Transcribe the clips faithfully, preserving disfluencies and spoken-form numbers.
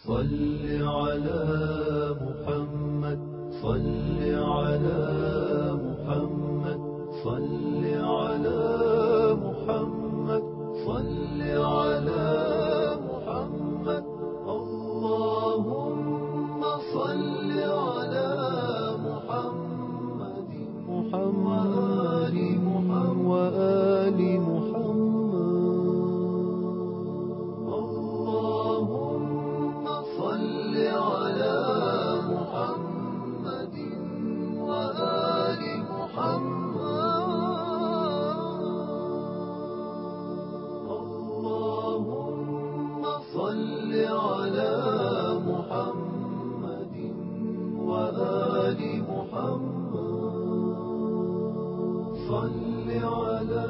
صل على محمد صل على محمد صل على محمد صل على محمد اللهم صل على محمد محمد محمد وآل محمد اللهم صل على محمد وآل محمد اللهم صل على محمد وآل محمد صل على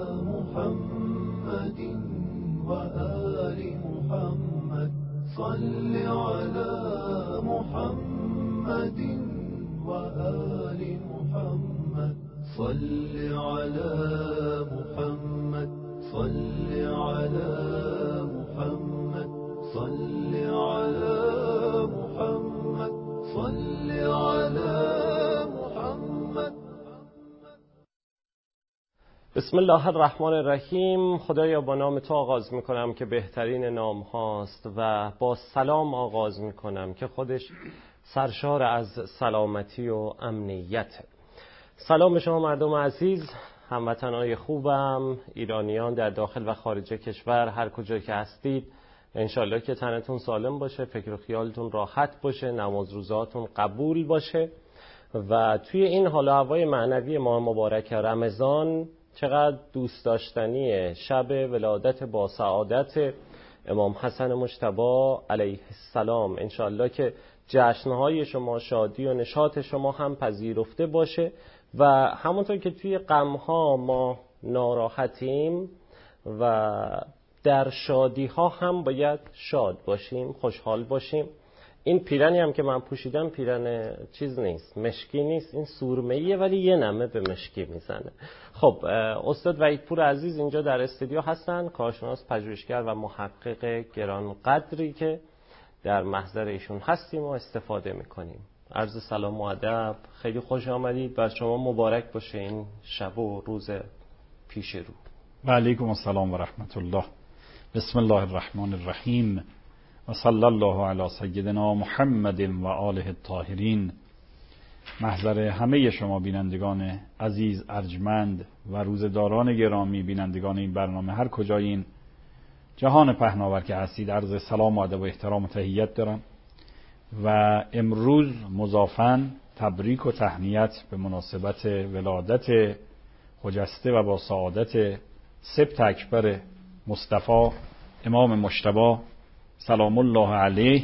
محمد وآل محمد صل على محمد وآل محمد صل على محمد صل على محمد صل على محمد صل على محمد. بسم الله الرحمن الرحیم. خدایا با نام تو آغاز میکنم که بهترین نام هاست و با سلام آغاز میکنم که خودش سرشار از سلامتی و امنیت. سلام به شما مردم عزیز، هموطنهای خوبم، ایرانیان در داخل و خارج کشور، هر کجا که هستید. انشالله که تنتون سالم باشه، فکر و خیالتون راحت باشه، نماز روزاتون قبول باشه و توی این حال و هوای معنوی ماه مبارک رمضان چقدر دوست داشتنی شب ولادت با سعادت امام حسن مجتبی علیه السلام. انشالله که جشنهای شما، شادی و نشاط شما هم پذیرفته باشه و همونطور که توی غمها ما ناراحتیم و در شادی ها هم باید شاد باشیم، خوشحال باشیم. این پیرنی هم که من پوشیدم پیرن چیز نیست، مشکی نیست، این سورمه‌ایه ولی یه نمه به مشکی میزنه. خب استاد وحیدپور عزیز اینجا در استودیو هستن، کارشناس پژوهشگر و محقق گرانقدری که در محضر ایشون هستیم و استفاده میکنیم. عرض سلام و ادب، خیلی خوش آمدید، بر شما مبارک باشه این شب و روز پیش رو. و علیکم السلام و رحمت الله. بسم الله الرحمن الرحیم و صلی الله علی سیدنا محمد و آله الطاهرین. محضر همه شما بینندگان عزیز، ارجمند و روزداران گرامی، بینندگان این برنامه هر کجای این جهان پهناور که هستید، عرض سلام و ادب و احترام و تحیت دارم و امروز مضافاً تبریک و تهنیت به مناسبت ولادت خجسته و با سعادت سبط اکبر مصطفی امام مجتبی سلام الله علیه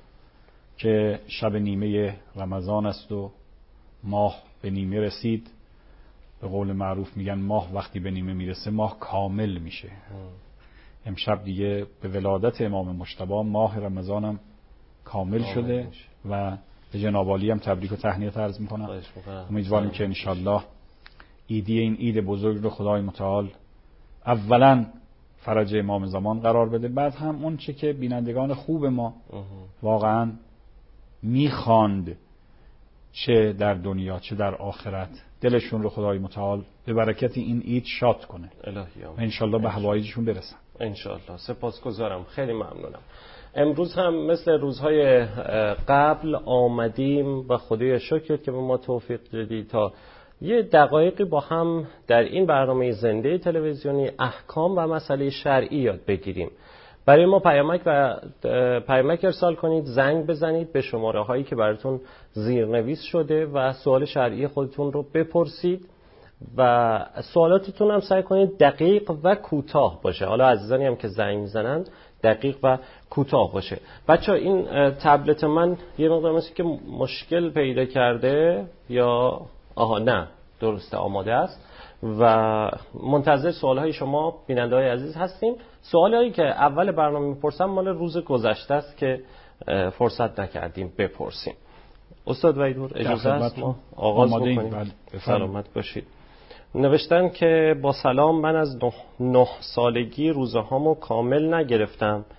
که شب نیمه رمضان است و ماه به نیمه رسید. به قول معروف میگن ماه وقتی به نیمه میرسه ماه کامل میشه. امشب دیگه به ولادت امام مجتبی ماه رمضانم کامل شده و به جناب عالی هم تبریک و تهنیت عرض میکنم. امیدواریم که انشالله عیدی این عید بزرگ رو خدای متعال اولا فرج امام زمان قرار بده، بعد هم اون چه که بینندگان خوب ما واقعا میخواند چه در دنیا چه در آخرت، دلشون رو خدای متعال به برکت این عید شاد کنه و انشالله به حوایجشون برسن انشالله. سپاسگزارم، خیلی ممنونم. امروز هم مثل روزهای قبل آمدیم و خدای شکر که به ما توفیق دادی تا یه دقایقی با هم در این برنامه زنده تلویزیونی احکام و مسئله شرعی یاد بگیریم. برای ما پیامک و پیامک ارسال کنید، زنگ بزنید به شماره هایی که براتون زیرنویس شده و سوال شرعی خودتون رو بپرسید و سوالاتتون هم سعی کنید دقیق و کوتاه باشه. حالا عزیزانی هم که زنگ میزنن دقیق و کوتاه باشه. بچه این تبلت من یه مقدار مثل که مشکل پیدا کرده یا آها نه درسته آماده است و منتظر سوالهای شما بیننده‌های عزیز هستیم. سوالهایی که اول برنامه میپرسم مال روز گذشته است که فرصت نکردیم بپرسیم. استاد وحیدپور اجازه است ما آغاز بکنیم؟ سلامت باشید. نوشتن که با سلام، من از نه, نه سالگی روزهامو کامل نگرفتم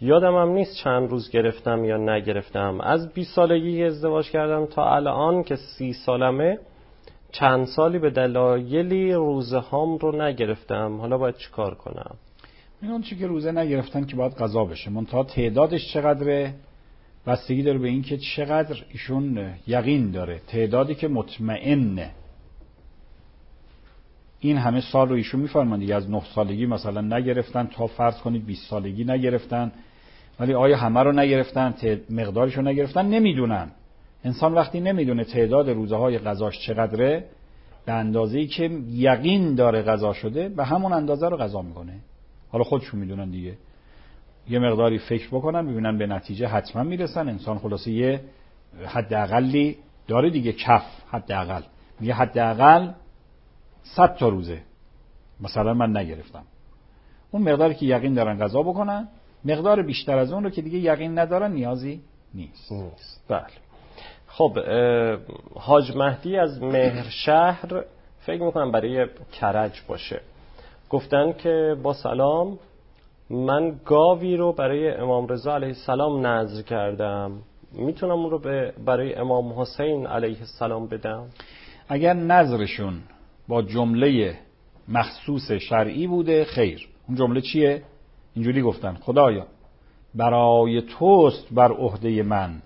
یادم هم نیست چند روز گرفتم یا نگرفتم. از بیست سالگی ازدواج کردم تا الان که سی سالمه چند سالی به دلایلی روزه هام رو نگرفتم. حالا باید چیکار کنم؟ این اون چی که روزه نگرفتن که باید قضا بشه، منتها تعدادش چقدره بستگی داره به این که چقدر ایشون یقین داره، تعدادی که مطمئنه. این همه سال رو ایشون میفرمان دیگه، از نه سالگی مثلا نگرفتن تا فرض کنید بیست سالگی نگرفتن، ولی آیا همه رو نگرفتن، مقدارش رو نگرفتن، نمیدونن. انسان وقتی نمیدونه تعداد روزه های قضاش چقدره، به اندازه‌ای که یقین داره قضا شده به همون اندازه رو قضا میکنه. حالا خودشون میدونن دیگه، یه مقداری فکر بکنن ببینن به نتیجه حتما میرسن. انسان خلاصه یه حداقلی داره دیگه، کف حداقل میگه حداقل صد تا روزه مثلا من نگرفتم، اون مقداری که یقین دارن قضا بکنن. مقدار بیشتر از اون رو که دیگه یقین ندارن نیازی نیست. نیست. بله. خب حاج مهدی از مهرشهر فکر میکنم برای کرج باشه، گفتن که با سلام من گاوی رو برای امام رضا علیه السلام نذر کردم، میتونم اون رو برای امام حسین علیه السلام بدم؟ اگر نذرشون با جمله مخصوص شرعی بوده خیر. اون جمله چیه؟ اینجوری گفتن خدایا برای توست بر عهده من،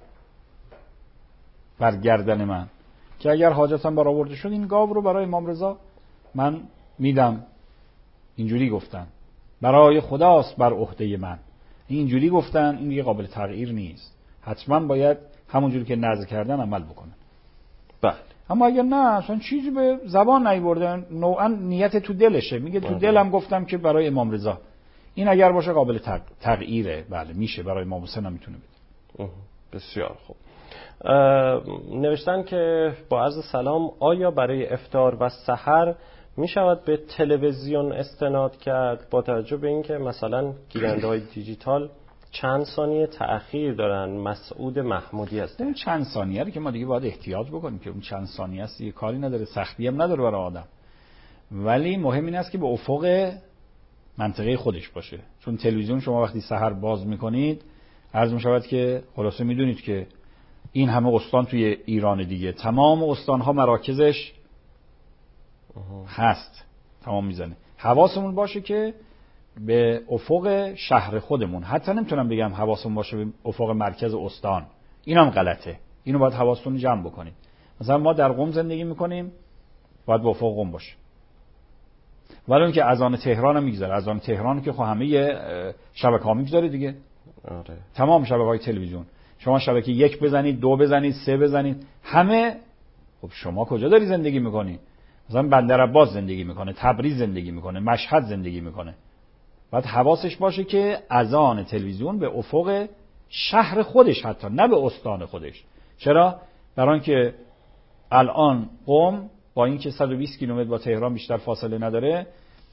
بر گردن من، که اگر حاجتم برآورده شد این گاو رو برای امام رضا من میدم. اینجوری گفتن برای خداست بر عهده من، اینجوری گفتن. این دیگه قابل تغییر نیست، حتما باید همونجوری که نذر کردن عمل بکنن. بله. اما اگر نه اصلا چیزی به زبان نیوردن، نوعا نیت تو دلشه، میگه تو دلم گفتم که برای امام رضا، این اگر باشه قابل تغییره. بله میشه، برای امام حسین هم میتونه بده. بسیار خوب. نوشتن که با عرض سلام آیا برای افطار و سحر می شود به تلویزیون استناد کرد با توجه به اینکه مثلا گیرنده های دیجیتال چند ثانیه تأخیر دارن؟ مسعود محمودی هست. اون چند ثانیه رو که ما دیگه باید احتیاط بکنیم که اون چند ثانیه است، یه کاری نداره، سختی هم نداره برای آدم، ولی مهم این است که به افق منطقه خودش باشه. چون تلویزیون شما وقتی سحر باز میکنید عرض می شود که خلاصه میدونید که این همه استان توی ایران دیگه، تمام استانها مراکزش هست، تمام میزنه. حواسمون باشه که به افق شهر خودمون، حتی نمیتونم بگم حواسمون باشه به افق مرکز استان، اینم غلطه، اینو باید حواستون جمع بکنید. مثلا ما در قم زندگی میکنیم، باید به افق قم باشه، ولی اون که اذان تهران هم میگذاره، اذان تهران که خب همه شبکه‌ها میگذاره دیگه. آره. تمام شبکه‌های تلویزیون، شما شبکه یک بزنید، دو بزنید، سه بزنید، همه. خب شما کجا داری زندگی میکنی؟ مثلا بندرعباس زندگی میکنه، تبریز زندگی میکنه، مشهد زندگی میکنه. باید حواسش باشه که اذان تلویزیون به افق شهر خودش، حتی نه به استان خودش. چرا؟ برای اینکه الان قم با اینکه صد و بیست کیلومتر با تهران بیشتر فاصله نداره،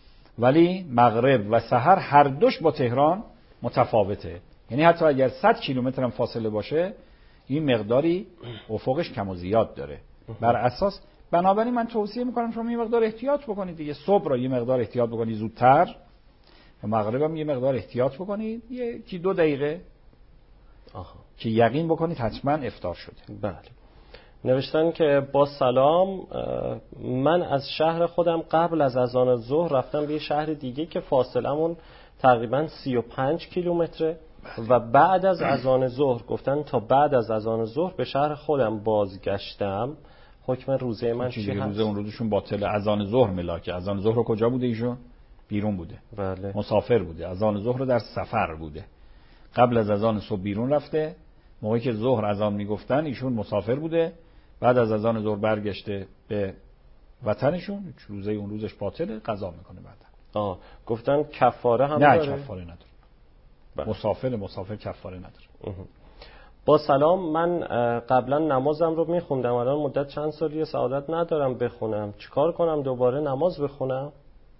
ولی مغرب و سحر هر دوش با تهران متفاوته. یعنی حتی اگر صد کیلومتر هم فاصله باشه، این مقداری افقش کم و زیاد داره. بر اساس بنابراین من توصیه میکنم شما یه مقدار احتیاط بکنید دیگه. صبح را یه مقدار احتیاط بکنید زودتر، و مغرب هم یه مقدار احتیاط بکنید، یکی دو دقیقه آها. که یقین بکنید حتما افطار شده. بله. نوشتن که با سلام من از شهر خودم قبل از اذان ظهر رفتم به یه شهر دیگه که فاصلمون تقریبا سی و پنج کیلومتره و بعد از اذان ظهر گفتن تا بعد از اذان ظهر به شهر خودم بازگشتم. حکم روزه من چی هست؟ روزه اون روزشون باطله. اذان ظهر ملاکه. اذان ظهر رو کجا بوده ایشون؟ بیرون بوده. بله. مسافر بوده. اذان ظهر رو در سفر بوده. قبل از اذان صبح بیرون رفته. موقعی که ظهر اذان میگفتن ایشون مسافر بوده. بعد از اذان ظهر برگشته به وطنشون. روزه اون روزش باطله، قضا میکنه بعدا. آه گفتن کفاره هم نه داره؟ کفاره نداره. بله. مسافر مسافر کفاره نداره. اه. با سلام من قبلا نمازم رو میخوندم، الان مدت چند سالیه سعادت ندارم بخونم، چیکار کنم دوباره نماز بخونم؟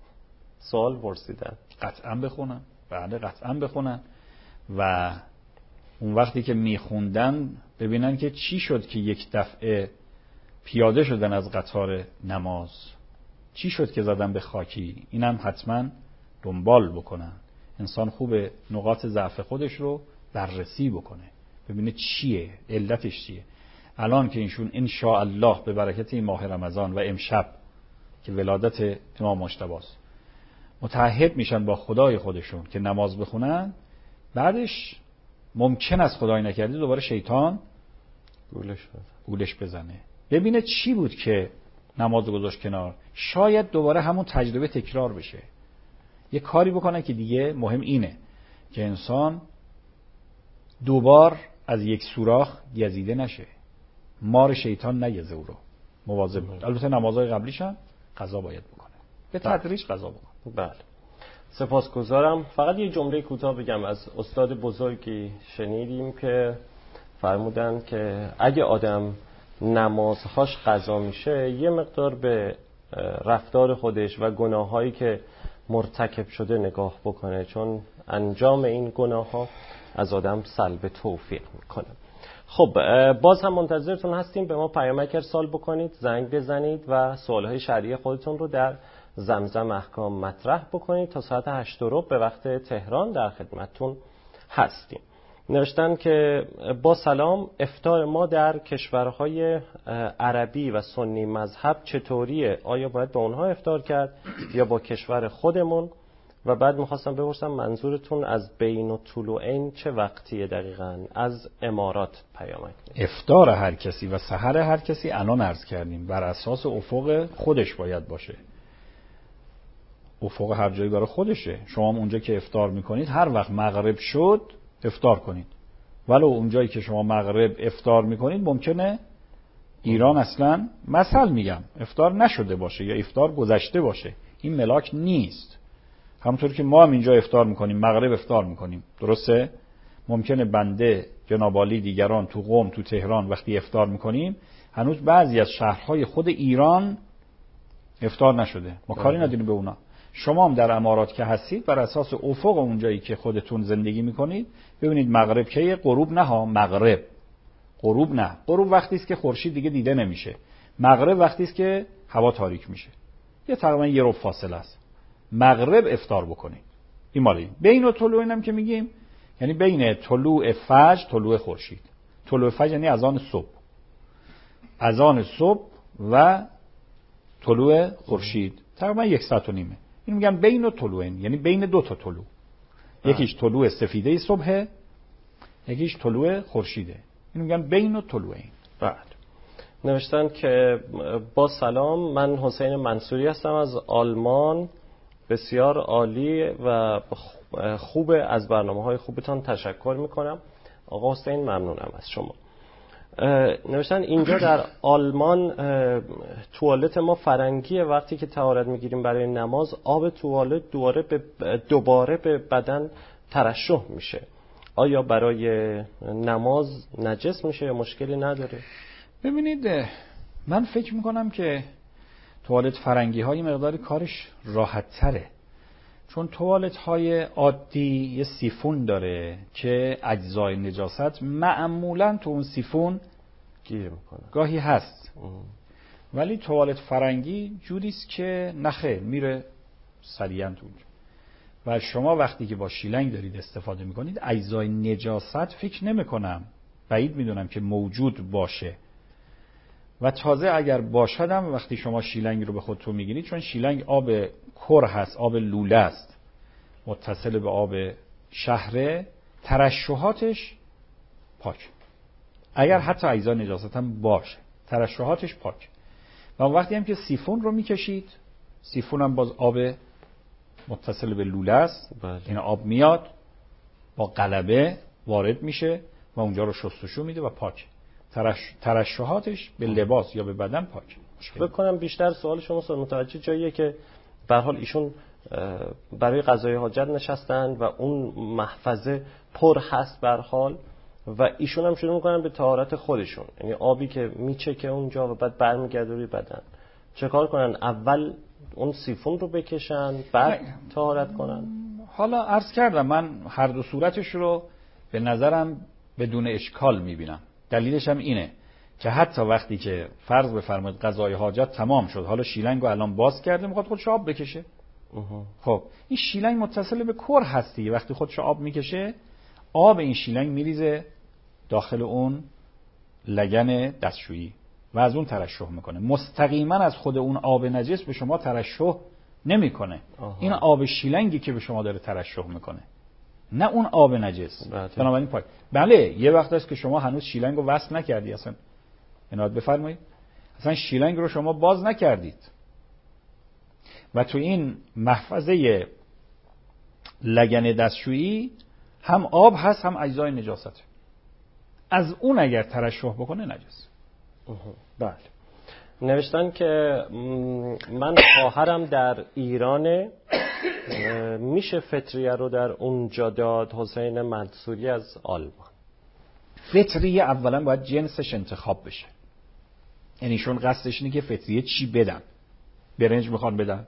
سوال پرسیدن. قطعا بخونن. بله قطعا بخونن و اون وقتی که میخوندن ببینن که چی شد که یک دفعه پیاده شدن از قطار نماز، چی شد که زدن به خاکی، اینم حتما دنبال بکنن. انسان خوبه نقاط ضعف خودش رو بررسی بکنه، ببینه چیه، علتش چیه. الان که اینشون ان شاء الله به برکت این ماه رمضان و امشب که ولادت امام مجتبی است متعهد میشن با خدای خودشون که نماز بخونن، بعدش ممکن است خدای نکرده دوباره شیطان گولش بزنه گولش بزنه ببینه چی بود که نماز گذاشت کنار، شاید دوباره همون تجربه تکرار بشه. یه کاری بکنه که دیگه مهم اینه که انسان دوبار از یک سوراخ گزیده نشه، مار شیطان نگزه او رو، مواظب بود. البته نمازهای قبلیش هم قضا باید بکنه، به تدریج قضا بکنه. بله سپاسگزارم. فقط یه جمله کوتاه بگم. از استاد بزرگی شنیدیم که فرمودن که اگه آدم نمازهاش قضا میشه یه مقدار به رفتار خودش و گناهایی که مرتکب شده نگاه بکنه، چون انجام این گناه ها از آدم سلب توفیق میکنه. خب باز هم منتظرتون هستیم، به ما پیامک ارسال بکنید، زنگ بزنید و سوالهای شرعی خودتون رو در زمزم احکام مطرح بکنید. تا ساعت هشت و ربع به وقت تهران در خدمتتون هستیم. نوشتن که با سلام، افطار ما در کشورهای عربی و سنی مذهب چطوریه؟ آیا باید با اونها افطار کرد یا با کشور خودمون؟ و بعد میخواستم بپرسم منظورتون از بین الطلوعین چه وقتیه دقیقاً؟ از امارات پیامک. افطار هر کسی و سحر هر کسی الان عرض کردیم بر اساس افق خودش باید باشه. افق هر جایی برای خودشه. شما اونجا که افطار میکنید هر وقت مغرب شد افطار کنید، ولو اونجایی که شما مغرب افطار میکنید ممکنه ایران اصلا مثل میگم افطار نشده باشه یا افطار گذشته باشه. این ملاک نیست. همونطور که ما هم اینجا افطار میکنیم مغرب افطار میکنیم، درسته؟ ممکنه بنده جناب عالی دیگران تو قم تو تهران وقتی افطار میکنیم هنوز بعضی از شهرهای خود ایران افطار نشده، ما کاری نداریم به اونا. شما هم در امارات که هستید بر اساس افق اونجایی که خودتون زندگی میکنید ببینید مغرب که غروب نه ها، مغرب غروب نه. غروب وقتی است که خورشید دیگه دیده نمیشه، مغرب وقتی است که هوا تاریک میشه، یه تقریبا یه ربع فاصله است. مغرب افطار بکنید. این مالی بین الطلوعین هم که میگیم یعنی بین طلوع فجر طلوع خورشید. طلوع فجر یعنی اذان صبح، اذان صبح و طلوع خورشید تقریبا یک ساعت و نیمه. این میگن بین الطلوعین یعنی بین دو تا طلوع، یکیش طلوع سفیده صبح، یکیش طلوع خورشیده. این میگن بین الطلوعین. بعد نوشتن که با سلام، من حسین منصوری هستم از آلمان. بسیار عالی و خوبه، از برنامه‌های خوبتان تشکر میکنم. آقا حسین ممنونم از شما. نوشتن اینجا در آلمان توالت ما فرنگیه، وقتی که طهارت میگیریم برای نماز آب توالت دوباره به دوباره به بدن ترشح میشه. آیا برای نماز نجس میشه یا مشکلی نداره؟ ببینید من فکر میکنم که توالت فرنگی های مقداری کارش راحت تره، چون توالت های عادی یه سیفون داره که اجزای نجاست معمولا تو اون سیفون گیر میکنه، گاهی هست ام. ولی توالت فرنگی جوریست که نخه میره سریعا تو اونجا. و شما وقتی که با شیلنگ دارید استفاده میکنید اجزای نجاست فکر نمیکنم، بعید میدونم که موجود باشه. و تازه اگر باشدم وقتی شما شیلنگ رو به خودتون میگیرید، چون شیلنگ آب کر هست، آب لوله است متصل به آب شهره، ترشحاتش پاک. اگر حتی اجزا نجاست هم باشه ترشحاتش پاک. و وقتی هم که سیفون رو میکشید، سیفون هم باز آب متصل به لوله است، این آب میاد با قلبه وارد میشه و اونجا رو شستشو میده و پاک. ترش... ترشحاتش به لباس یا به بدن پاک. فکر کنم بیشتر سوال شما سوال متوجه جاییه که به هر حال ایشون برای قضای حاجت نشستن و اون محفظه پر هست به هر حال و ایشون هم شروع میکنن به طهارت خودشون، یعنی آبی که میچکه اونجا و بعد برمیگرده روی بدن. چه کار کنن؟ اول اون سیفون رو بکشن بعد طهارت کنن؟ حالا عرض کردم من هر دو صورتش رو به نظرم بدون اشکال میبینم. دلیلش هم اینه که حتی وقتی که فرض بفرمایید قضای حاجت تمام شد، حالا شیلنگو الان باز کرده میخواد خودش آب بکشه، خب این شیلنگ متصل به کر هستی، وقتی خودش آب میکشه آب این شیلنگ میریزه داخل اون لگن دستشویی و از اون ترشح میکنه. مستقیما از خود اون آب نجس به شما ترشح نمیکنه. این آب شیلنگی که به شما داره ترشح میکنه، نه اون آب نجس. بنابراین پاک. بله یه وقت هست که شما هنوز شیلنگ رو وصل نکردی، اصلا عنایت بفرمایید، اصلا شیلنگ رو شما باز نکردید و تو این محفظه لگن دستشویی هم آب هست هم اجزای نجاست. از اون اگر ترشح بکنه نجس. بله. نوشتن که من خواهرم در ایران، میشه فطریه رو در اونجا داد؟ حسین منصوری از آلمان. فطریه اولا باید جنسش انتخاب بشه، یعنی شون قصدش اینه که فطریه چی بدن. برنج میخوان بدن،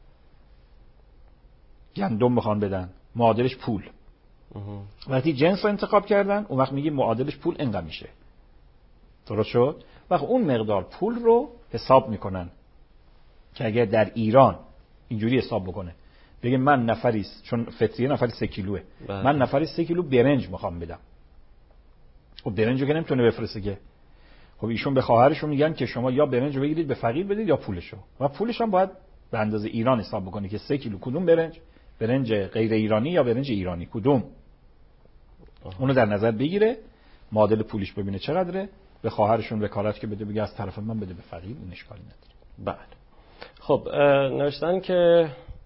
گندم میخوان بدن، معادلش پول. وقتی جنس رو انتخاب کردن اون وقت میگه معادلش پول اینقدر میشه. درست شد؟ وقت اون مقدار پول رو حساب میکنن که اگر در ایران اینجوری حساب بکنه بگه من نفری، چون فطریه نفری سه کیلوه، من نفری سه کیلو برنج میخوام بدم. خب برنج رو که نمیتونه بفرسته که. خب ایشون به خواهرشون میگن که شما یا برنج رو بگیرید به فقیر بدید یا پولشو، و پولش هم باید به اندازه ایران حساب بکنه که سه کیلو کدوم برنج، برنج غیر ایرانی یا برنج ایرانی کدوم. اونو در نظر بگیره، معادل پولش ببینه چقدره، به خواهرشون وکالت که بده، بگه از طرف من بده به فقیر، این اشکالی نداره. بله. خب نوشتن که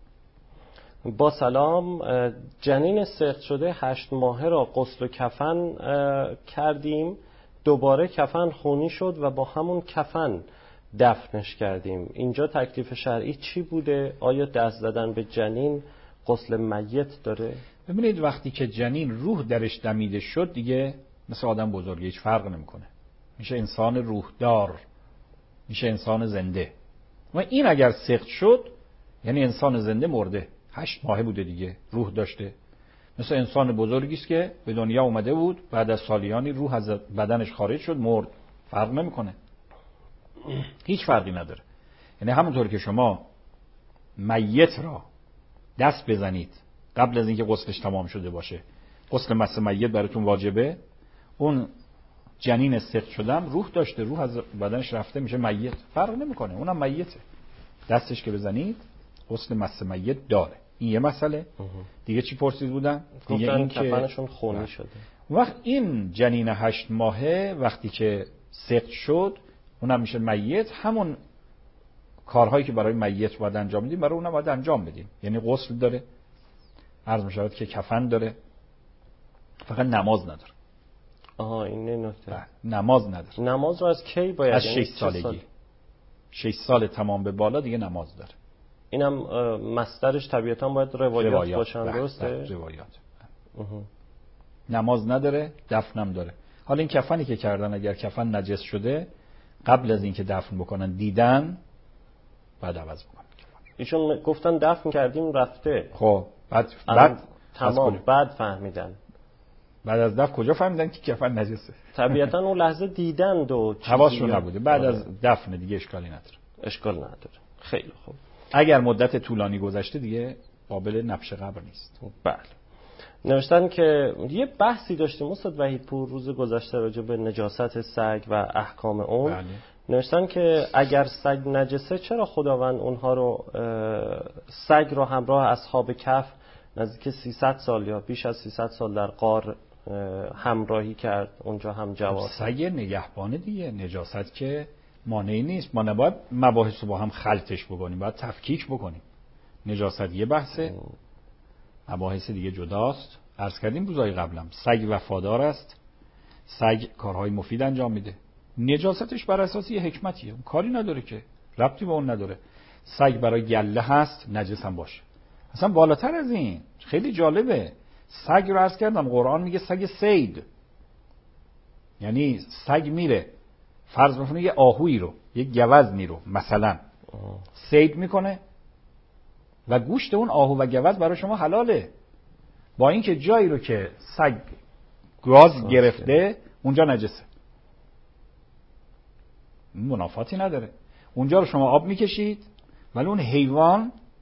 با سلام، جنین سقط شده هشت ماهه را غسل و کفن کردیم، دوباره کفن خونی شد و با همون کفن دفنش کردیم. اینجا تکلیف شرعی چی بوده؟ آیا دست زدن به جنین غسل میت داره؟ ببینید وقتی که جنین روح درش دمیده شد دیگه مثل آدم بزرگه، هیچ فرق نمیکنه، میشه انسان روح دار، میشه انسان زنده. و این اگر سقط شد یعنی انسان زنده مرده، هشت ماهه بوده دیگه، روح داشته، مثل انسان بزرگی است که به دنیا اومده بود بعد از سالیانی روح از بدنش خارج شد مرد، فرق نمیکنه، هیچ فرقی نداره. یعنی همونطور که شما میت را دست بزنید قبل از اینکه غسلش تمام شده باشه، غسل مس میت براتون واجبه، اون جنین سقط شدم روح داشته، روح از بدنش رفته، میشه میت، فرق نمیکنه، اونم میته، دستش که بزنید غسل مس میت داره. این یه مسئله. دیگه چی پرسید بودن؟ دیگه این که کفنشون خونی شده. وقت این جنین هشت ماهه وقتی که سقط شد اونم میشه میت، همون کارهایی که برای میت باید انجام بدیم برای اونم باید انجام بدیم. یعنی غسل داره، عرض می‌شود که کفن داره، فقط نماز نداره. آها این نکته. نماز نداره. نماز رو از کی باید؟ از شش سالگی. سال؟ شش سال تمام به بالا دیگه نماز داره. اینم مصدرش طبیعتاً باید روایات, روایات باشن، درسته؟ روایات. نماز نداره، دفنم داره. حالا این کفنی که کردن اگر کفن نجس شده قبل از اینکه دفن بکنن دیدن بعد عوض بکنن. ایشون گفتن دفن کردیم رفته. خب بعد بعد تمام بعد فهمیدن. بعد از دفن کجا فهمیدن که کفن نجسه؟ طبیعتاً اون لحظه دیدند و حواسشون نبوده. بعد آره. از دفن دیگه اشکالی نداره. اشکال نداره. خیلی خوب. اگر مدت طولانی گذشته دیگه قابل نبش قبر نیست. بله. نوشتن که یه بحثی داشتیم استاد وحیدپور روز گذشته راجع به نجاست سگ و احکام اون. بله. نوشتن که اگر سگ نجسه چرا خداوند اونها رو سگ رو همراه اصحاب کهف نزدیک سیصد سال یا بیش از سیصد سال در غار همراهی کرد؟ اونجا هم جواب. سگ نگهبانه دیگه، نجاست که مانعی نیست. ما نباید مباحث رو با هم خلطش بکنیم، باید تفکیک بکنیم. نجاست یه بحثه، مباحث دیگه جداست. عرض کردیم روزهای قبلم سگ وفادار است، سگ کارهای مفید انجام میده، نجاستش بر اساس یه حکمتیه، اون کاری نداره که ربطی به اون نداره. سگ برای گله هست نجس هم باشه. اصلا بالاتر از این خیلی جالبه، سگ رو عرض کردم قرآن میگه سگ صید، یعنی سگ میره فرض بکنه یه آهویی رو، یه گوزنی رو مثلا صید میکنه و گوشت اون آهو و گوز برای شما حلاله، با اینکه جایی رو که سگ گاز گرفته اونجا نجسه، منافاتی نداره. اونجا رو شما آب میکشید ولی اون حیوان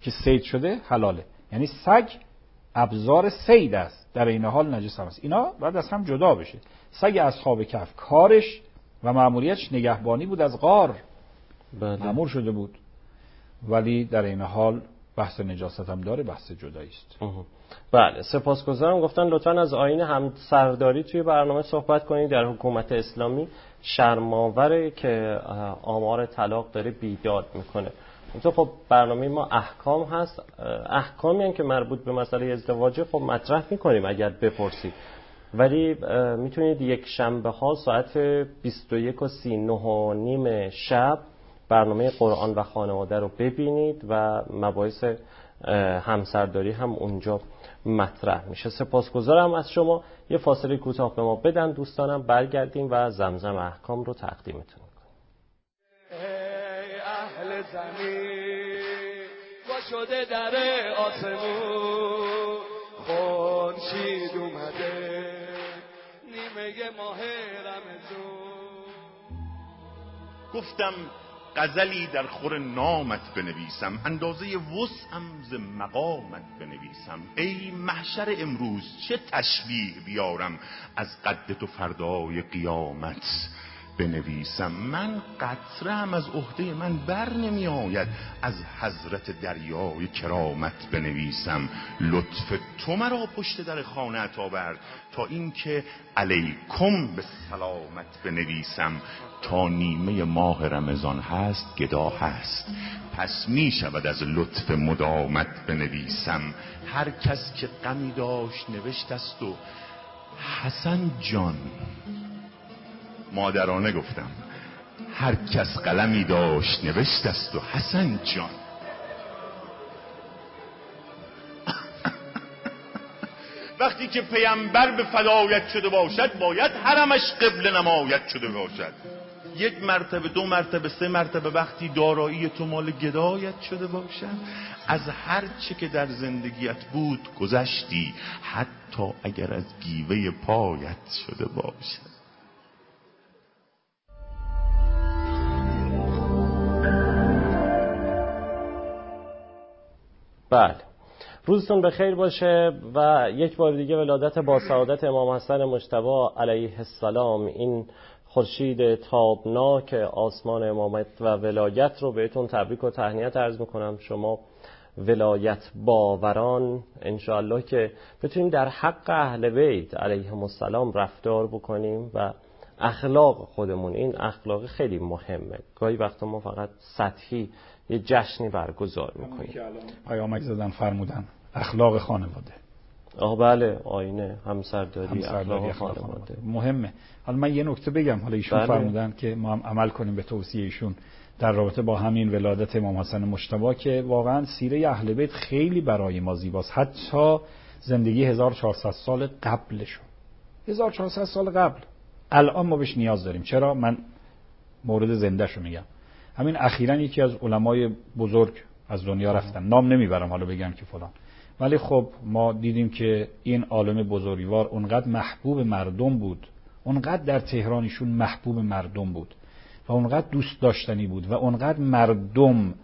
که صید شده حلاله. یعنی سگ ابزار صید است، در این حال نجس هم است. اینا باید از هم جدا بشه. سگ اصحاب کهف کارش و مأموریتش نگهبانی بود از غار، بله. مأمور شده بود، ولی در این حال بحث نجاست هم داره، بحث جدایی است. بله، سپاسگزارم. گفتن لطفاً از آیین همسرداری توی برنامه صحبت کنید. در حکومت اسلامی شرم‌آوره که آمار طلاق داره بیداد میکنه. تو خب برنامه ما احکام هست، احکامی هستن که مربوط به مسئله ازدواجه خب مطرح میکنیم اگر بپرسید، ولی میتونید یک شنبه ها ساعت بیست و یک و سی و نه و نیم شب برنامه قرآن و خانواده رو ببینید و مباحث همسرداری هم اونجا مطرح میشه. سپاسگزارم از شما. یه فاصله کوتاه به ما بدن دوستانم، برگردیم و زمزم احکام رو تقدیمتون میکنیم. ای اهل زمین با شده در آسمون، خورشید اومده نیمه ماه رمضان. گفتم غزلی در خور نامت بنویسم، اندازه وسعم ز مقامت بنویسم. ای محشر امروز چه تشبیه بیارم، از قد تو فردای قیامت بنویسم. من قطره‌ام از عهده من بر نمی آید، از حضرت دریای کرامت بنویسم. لطف تو مرا پشت در خانه‌ات آورد، تا اینکه علیکم به سلامت بنویسم. تا نیمه ماه رمضان هست گدا هست، پس می شود از لطف مدامت بنویسم. هر کس که غمی داشت نوشت است و حسن جان، مادرانه گفتم، هر کس قلمی داشت نوشت است و حسن جان. وقتی که پیامبر به فدایت شده باشد، باید حرمش قبله نمایت شده باشد. یک مرتبه، دو مرتبه، سه مرتبه وقتی دارایی تو مال گدایت شده باشد، از هر چه که در زندگیت بود گذشتی، حتی اگر از گیوه پایت شده باشد. بله، روزتون بخیر باشه و یک بار دیگه ولادت با سعادت امام حسن مجتبی علیه السلام، این خورشید تابناک آسمان امامت و ولایت رو بهتون تبریک و تهنیت عرض میکنم. شما ولایت باوران انشاءالله که بتونیم در حق اهل بیت علیهم السلام رفتار بکنیم و اخلاق خودمون، این اخلاق خیلی مهمه. گاهی وقتا ما فقط سطحی یه جشنی برگزار میکنیم. پیامک زدن فرمودن اخلاق خانواده. آه بله، آینه همسرداری, همسرداری اخلاق, اخلاق خانواده مهمه. حالا من یه نکته بگم، حالا ایشون بله. فرمودن که ما هم عمل کنیم به توصیه ایشون در رابطه با همین ولادت امام حسن مجتبی، که واقعا سیره اهل بیت خیلی برای ما زیباست. حتی زندگی هزار و چهارصد سال قبلشون، هزار و چهارصد سال قبل، الان ما بهش نیاز داریم. چرا؟ من مورد زندهشو میگم. همین اخیراً یکی از علمای بزرگ از دنیا رفتن، نام نمیبرم حالا بگم که فلان، ولی خب ما دیدیم که این عالم بزرگوار اونقدر محبوب مردم بود، اونقدر در تهرانیشون محبوب مردم بود و اونقدر دوست داشتنی بود و اونقدر مردم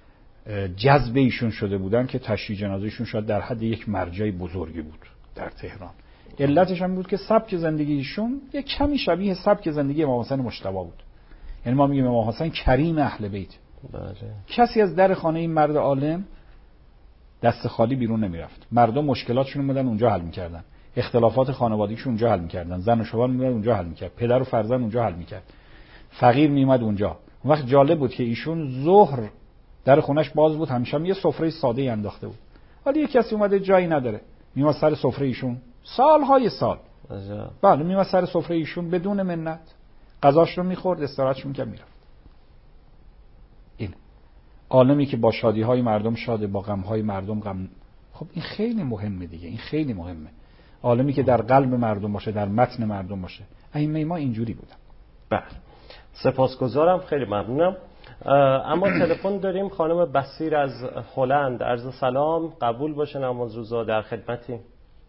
جذب ایشون شده بودن که تشییع جنازه‌شون شاید در حد یک مرجع بزرگی بود در تهران. علتش هم بود که سبک زندگیشون یک کمی شبیه سبک زندگی امام حسن مجتبی بود. یعنی ما میگیم امام حسن کریم اهل بیت. بله. کسی از در خانه این مرد عالم دست خالی بیرون نمیرفت. مردم مشکلاتشون اومدن اونجا حل میکردن، اختلافات خانوادگیشون اونجا حل میکردن، زن و شوهر میومد اونجا حل میکرد، پدر و فرزند اونجا حل میکرد، فقیر میومد اونجا. اون وقت جالب بود که ایشون ظهر در خونش باز بود، همیشه یه سفره ساده ای انداخته بود. ولی یه کسی اومده جایی نداره، میومد سر سفره ایشون سالهای سال. عجب. بله، میومد سر سفره ایشون بدون منت، غذاش رو میخورد، استراحتش میکرد، میرفت. این عالمی که با شادی‌های مردم شاده، با غم‌های مردم غم. خب این خیلی مهمه دیگه، این خیلی مهمه. عالمی که در قلب مردم باشه، در متن مردم باشه. ائمه ما اینجوری بودن. بله. سپاسگزارم، خیلی ممنونم. اما تلفن داریم، خانم بصیر از هلند. عرض سلام، قبول باشه نماز روزا، در خدمتیم.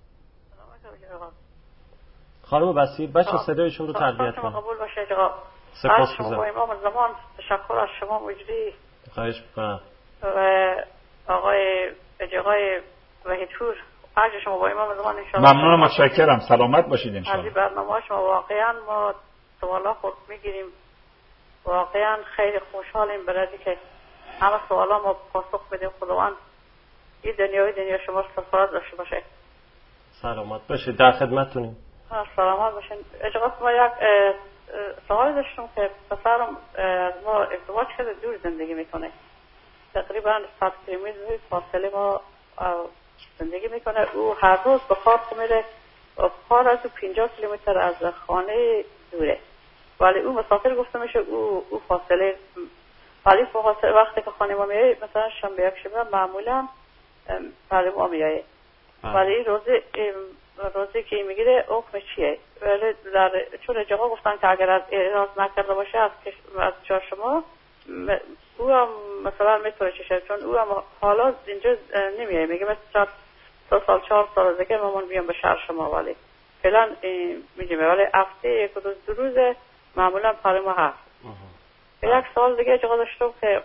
خانم بصیر، بچه صدایشون رو تربیت کنید. قبول باشه جناب. سپاسگزارم. امام زمان تشکر از شما مجری. خواهش می‌کنم. و آقای آقای وحیدپور عرض شما با امام زمان انشاءالله. ممنونم، متشکرم، سلامت باشید انشاءالله. از برنامه شما واقعا ما سوالا خود میگیریم، واقعا خیلی خوشحالیم برای که همه سوالا ما پاسخ بدیم. خداوند این دنیای دنیا شما سفارت داشته باشه. سلامت باشید، در خدمتتونیم. سلامت باشین. اجازه ما یک سوال داشتم که پسرم ما ازدواج کرده دور زندگی میکنه، تقریبا صد کیلومتر فاصله ما زندگی میکنه. او هر روز به کار میره، کار از پنجاه کیلومتر از خانه دوره، ولی او مسافر گفته میشه. او او فاصله ولی فاصله وقتی که خانه ما میاد مثلا شنبه یک شنبه معمولا برای ما میاد، ولی روزی روزی که میگیره حکم چیه؟ ولی در چون جاها گفتن که اگر از اعراض نکرده باشه از از جا شما او هم مثلا میتونه چشه، چون او هم حالا اینجا نمیایه، میگه مثلا سه سال چهار سال دیگه مامان بیام به شهر شما، ولی فعلا میگیم ولی هفته یک روز دو روز معمولا پر ما هست. یک سال دیگه جا داشتم که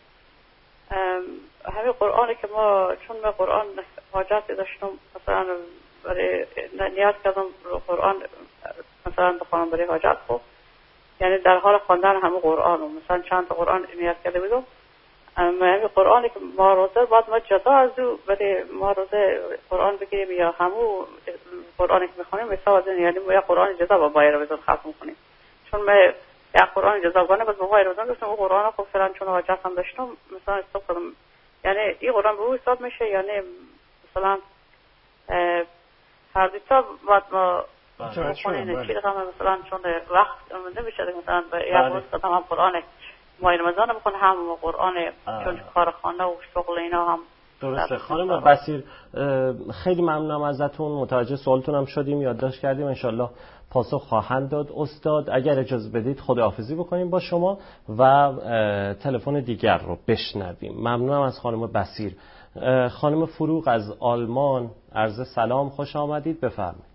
همین قرآنی که ما چون ما قرآن حاجت داشتم مثلا برای نیاز کردم قرآن مثلا بخونم برای حاجت، خوب یعنی در حال خواندن همه قرآن مثلا چند تا قرآن نیاز کرده بودم. همین قرآنی که ما روزه بعد ما جدا از او برای ما روزه قرآن بگیریم یا همون قرآنی که میخونیم مثلا یعنی ما یک قرآن جدا با بایر بزن ختم کنیم، چون ما یک قرآن جدا کنه بعد با بایر بزن گفتم اون قرآن خب فلان چون حاجت هم داشتم مثلا استوب کردم، یعنی این قرآن به او حساب میشه یعنی مثلا هر دیتا بعد ما بخونیم چی رقم مثلا چون وقت نمیشه مثلا یک روز قدم هم قرآن ما رمضان بخون هم قرآن چون کارخانه و شغل اینا هم درسته. خانم بصیر خیلی ممنونم ازتون، متوجه سوالتون هم شدیم، یادداشت کردیم، انشالله پاسخ خواهند داد استاد. اگر اجازه بدید خداحافظی بکنیم با شما و تلفن دیگر رو بشنویم. ممنونم از خانم بصیر. خانم فروغ از آلمان عرض سلام، خوش آمدید، بفرمایید.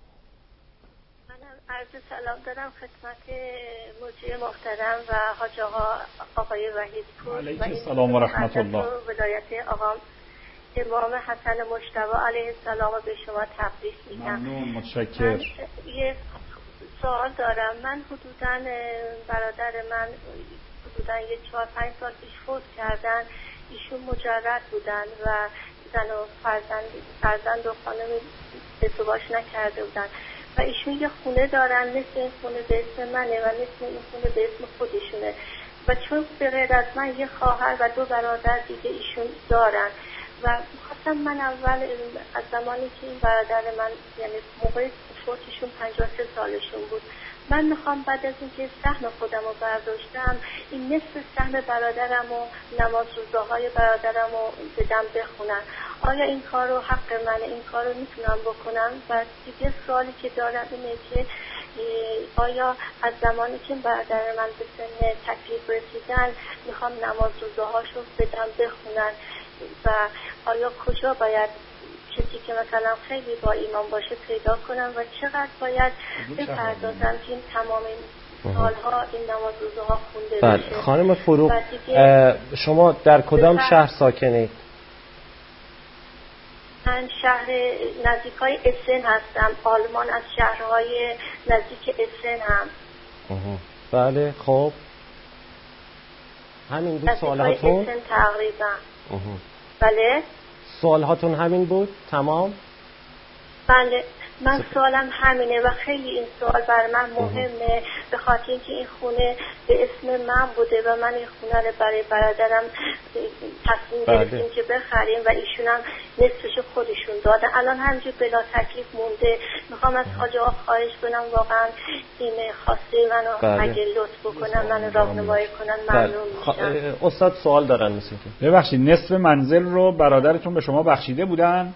عرض سلام دارم خدمت مجری محترم و حاج آقا آقای وحیدپور علیکم السلام و رحمت الله. ولایت آقا امام حسن مجتبی علیه السلام به شما تبریک میگم. ممنون، متشکرم. یه سوال دارم. من حدوداً برادر من حدوداً یه چهار پنج سال پیش فوت کردن. ایشون مجرد بودن و زن و فرزند فرزند و خانم ازدواج نکرده بودن و ایشون یه خونه دارن، مثل این خونه به اسم منه و مثل این خونه به اسم خودشونه و چون به غیر از من یه خواهر و دو برادر دیگه ایشون دارن و خواستم من اول از زمانی که این برادر من یعنی موقع فوتشون پنجاه و سه سالشون بود، من میخوام بعد از اینکه سهم خودم رو برداشتم این نصف سهم برادرم و نماز روزاهای برادرم رو بدم بخونن. آیا این کار رو حق منه؟ این کار رو میتونم بکنم؟ و دیگه سوالی که دارم اینه که آیا از زمانی که برادر من به سن تکلیف رسیدن میخوام نماز روزاهاش رو بدم بخونن و آیا کجا باید کسی که مثلا خیلی با ایمان باشه پیدا کنم و چقدر باید بپردازم که این تمام سالها این نماز روزها خونده بشه؟ بله خانم فروغ شما در کدام شهر ساکنید؟ من شهر نزدیکای اسن هستم، آلمان، از شهرهای نزدیک اسن هم. بله خب همین بود سوالاتون؟ اسن تقریبا. بله سوالاتون همین بود تمام؟ بله من سوالم همینه و خیلی این سوال برای من مهمه به خاطر اینکه این خونه به اسم من بوده و من این خونه رو برای برادرم تصمیم گرفتیم که بخریم و ایشون هم نصفش خودشون دادن. الان همینجور بلا تکلیف مونده. میخوام از حاج آقا خواهش کنم واقعا این خواسته منو اگه لطف بکنن منو راهنمایی کنن ممنون میشم. استاد سوال دارن مثل که ببخشید نصف منزل رو برادرتون به شما بخشیده بودن؟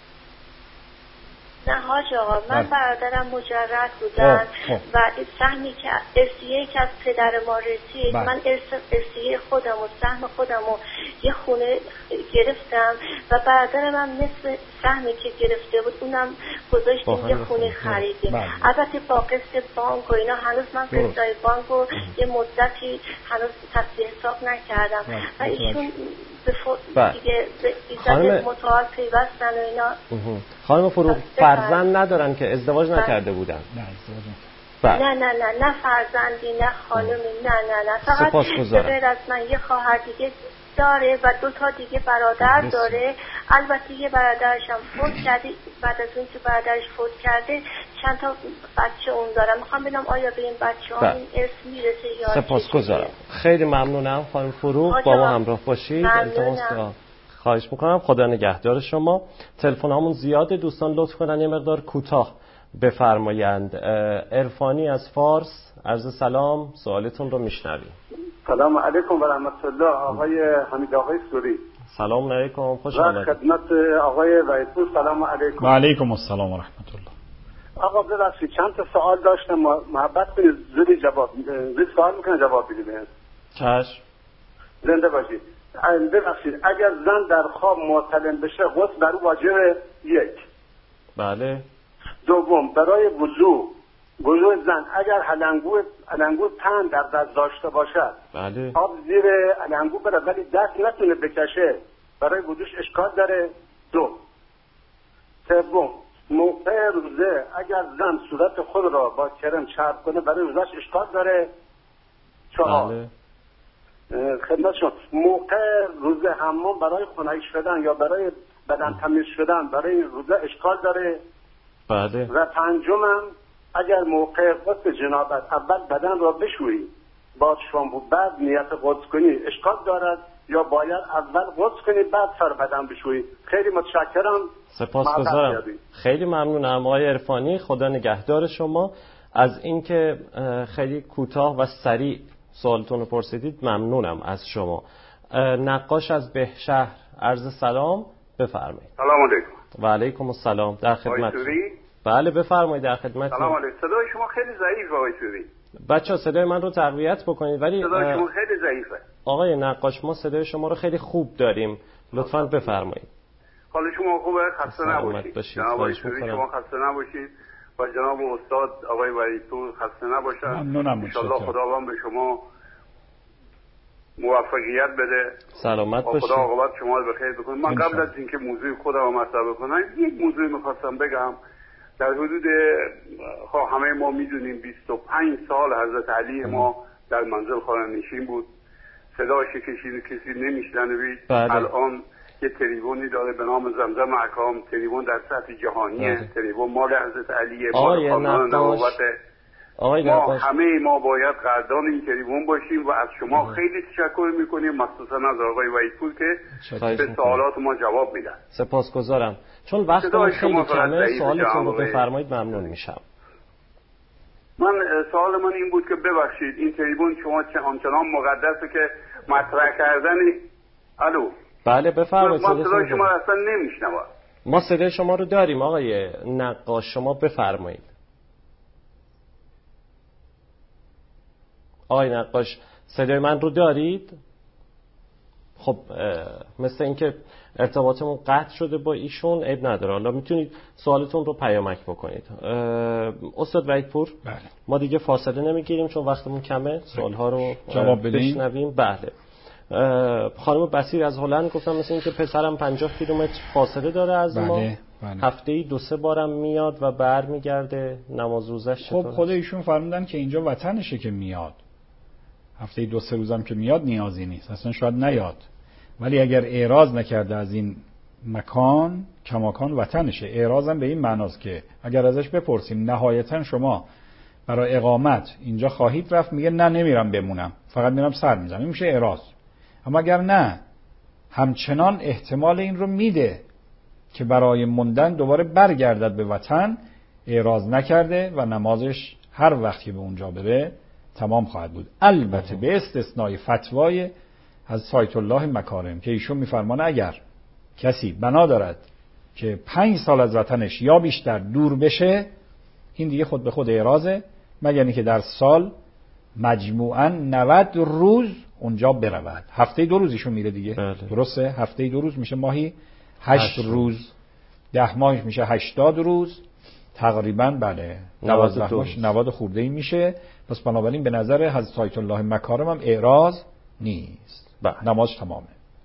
نه حاج آقا من برادرم مجرد بودن و سهمی که ارثیه‌ای که از پدر ما رسید بله. من ارثیه خودم و سهم خودم و یه خونه گرفتم و برادرم هم نصف سهمی که گرفته بود اونم گذاشتیم یه خونه خریدیم. بله. البته با قسط بانک و اینا هنوز من قسطای بانک رو یه مدتی هنوز تصحیح حساب نکردم بله. و ایشون به فو... دیگه به ایزد متعال پیوستن و اینا. خانم فروغ فرزند ندارن که ازدواج نکرده بودن؟ نه ازدواج نه نه نه نه فرزندی نه خانمی نه نه نه فقط به غیر از من یه خواهر دیگه داره و دو تا دیگه برادر داره. البته یه برادرش هم فوت کرده. بعد از اون که برادرش فوت کرده چند تا بچه اون داره. میخوام ببینم آیا به این بچه ها این ارث میرسه یا سپاسگزارم. خیلی ممنونم خانم فروغ، با ما همراه باشید. التماس خواهش میکنم. خدا نگهدار شما. تلفن هامون زیاده، دوستان لطف کنن یه مقدار کوتاه بفرمایند. عرفانی از فارس، عرض سلام، سوالتون رو میشنویم. سلام علیکم و رحمت الله. آقای حمید آقای سوری. سلام علیکم، خوش آمدید. خدمت آقای وحیدپور سلام علیکم. و علیکم السلام و رحمت الله. آقا ببخشید چند تا سوال داشتم، محبت کنید زودی جواب زود سوال میکنه جواب بدید. چشم. زنده باشید. ببخشید اگر زن در خواب معتلم بشه غسل بر او واجبه؟ یک. بله. دوم برای وضو وضو زن اگر علنگو علنگو تن در دست داشته باشد، بله، آب زیر علنگو بره ولی دست نتونه بکشه، برای وضوش اشکال داره؟ دو. سوم موقع روزه اگر زن صورت خود را با کرم چرب کنه برای روزش اشکال داره؟ چهار. بله. خدمت شما موقع روزه حمام برای خنک شدن یا برای بدن تمیز شدن برای روزه اشکال داره؟ بله. و پنجمم اگر موقع غسل جنابت اول بدن را بشویی بعد شامپو بعد نیت غسل کنی اشکال دارد یا باید اول غسل کنی بعد سر بدن بشویی؟ خیلی متشکرم. سپاسگزارم. خیلی ممنونم آقای عرفانی، خدا نگهدار شما. از اینکه خیلی کوتاه و سریع سوالتون رو پرسیدید ممنونم از شما. نقاش از بهشهر، عرض سلام، بفرمایید. سلام علیکم. و علیکم السلام. در خدمت. بله بفرمایید، در خدمت. سلام علیکم. صدای شما خیلی ضعیفه آقای سوری. بچه‌ها صدای من رو تقویت بکنید. ولی صدای شما خیلی ضعیفه. آقای نقاش ما صدای شما رو خیلی خوب داریم، لطفاً بفرمایید. حال شما خوبه؟ خسته نباشید. جناب آقای سوری شما خسته نباشید و جناب استاد آقای وحیدپور خسته نباشن. ممنونم. ان شاءالله خداوند به شما موفقیت بده. سلامت باشید. خدا عاقبت شما رو بخیر بکنه. من قبل از اینکه موضوع خودم رو مطرح بکنم یک موضوع می‌خواستم بگم. در حدود خب همه ما میدونیم بیست و پنج سال حضرت علی ما در منزل خانه نشین بود، صداش کسی کسی نمیشنوید. الان یه تریبونی داره به نام زمزم احکام، تریبون در سطح جهانیه، تریبون مال حضرت علیه، مال خاندان نبوته. آقای ما نقاش. همه ما باید قدردان این تریبون باشیم و از شما آه. خیلی تشکر میکنیم، مخصوصا از آقای وحیدپور که به سوالات ما جواب میدن. سپاسگزارم. چون وقتمون خیلی کمه سوالتون رو بفرمایید ممنون میشم. من سوال من این بود که ببخشید این تریبون شما چه همچنان مقدسه که مطرح کردن. الو. بله بفرمایید. من صدای شما اصلا نمیشنوم. ما صدای شما رو داریم آقای نقاش، شما بفرمایید. آقای نقاش صدای من رو دارید؟ خب مثل اینکه ارتباطمون قطع شده با ایشون، عیب نداره، حالا میتونید سوالتون رو پیامک بکنید. استاد وحیدپور بله. ما دیگه فاصله نمیگیریم چون وقتمون کمه، سوالها رو جواب بشنویم. بله. خانم بصیر از هلند گفتم مثل اینکه پسرم پنجاه کیلومتر فاصله داره از بله. ما. بله. هفته‌ای دو سه بارم میاد و برمیگرده. نماز روزش خب خود ایشون فرمودن که اینجا وطنشه که میاد، هفته دو سه روزم که میاد نیازی نیست، اصلا شاید نیاد، ولی اگر اعراض نکرده از این مکان کماکان وطنشه. اعراضم به این معناست که اگر ازش بپرسیم نهایتا شما برای اقامت اینجا خواهید رفت، میگه نه نمیرم بمونم، فقط میرم سر میزنم، این میشه اعراض. اما اگر نه همچنان احتمال این رو میده که برای موندن دوباره برگردد به وطن، اعراض نکرده و نمازش هر وقتی به اونجا بره تمام خواهد بود. البته به استثنای فتوای از سایت الله مکارم که ایشون میفرمانه اگر کسی بنا دارد که پنج سال از وطنش یا بیشتر دور بشه، این دیگه خود به خود اعراضه، مگر اینکه در سال مجموعاً نود روز اونجا برود. هفته دو روز ایشون میره دیگه. بله. درسته؟ هفته دو روز میشه ماهی هشت روز، ده ماه میشه هشتاد روز تقریباً. بله نود ماهش نود خورده ای میشه. پس بنابراین به نظر حضرت آیت الله مکارم هم اعراض نیست. بله. نماز تمامه.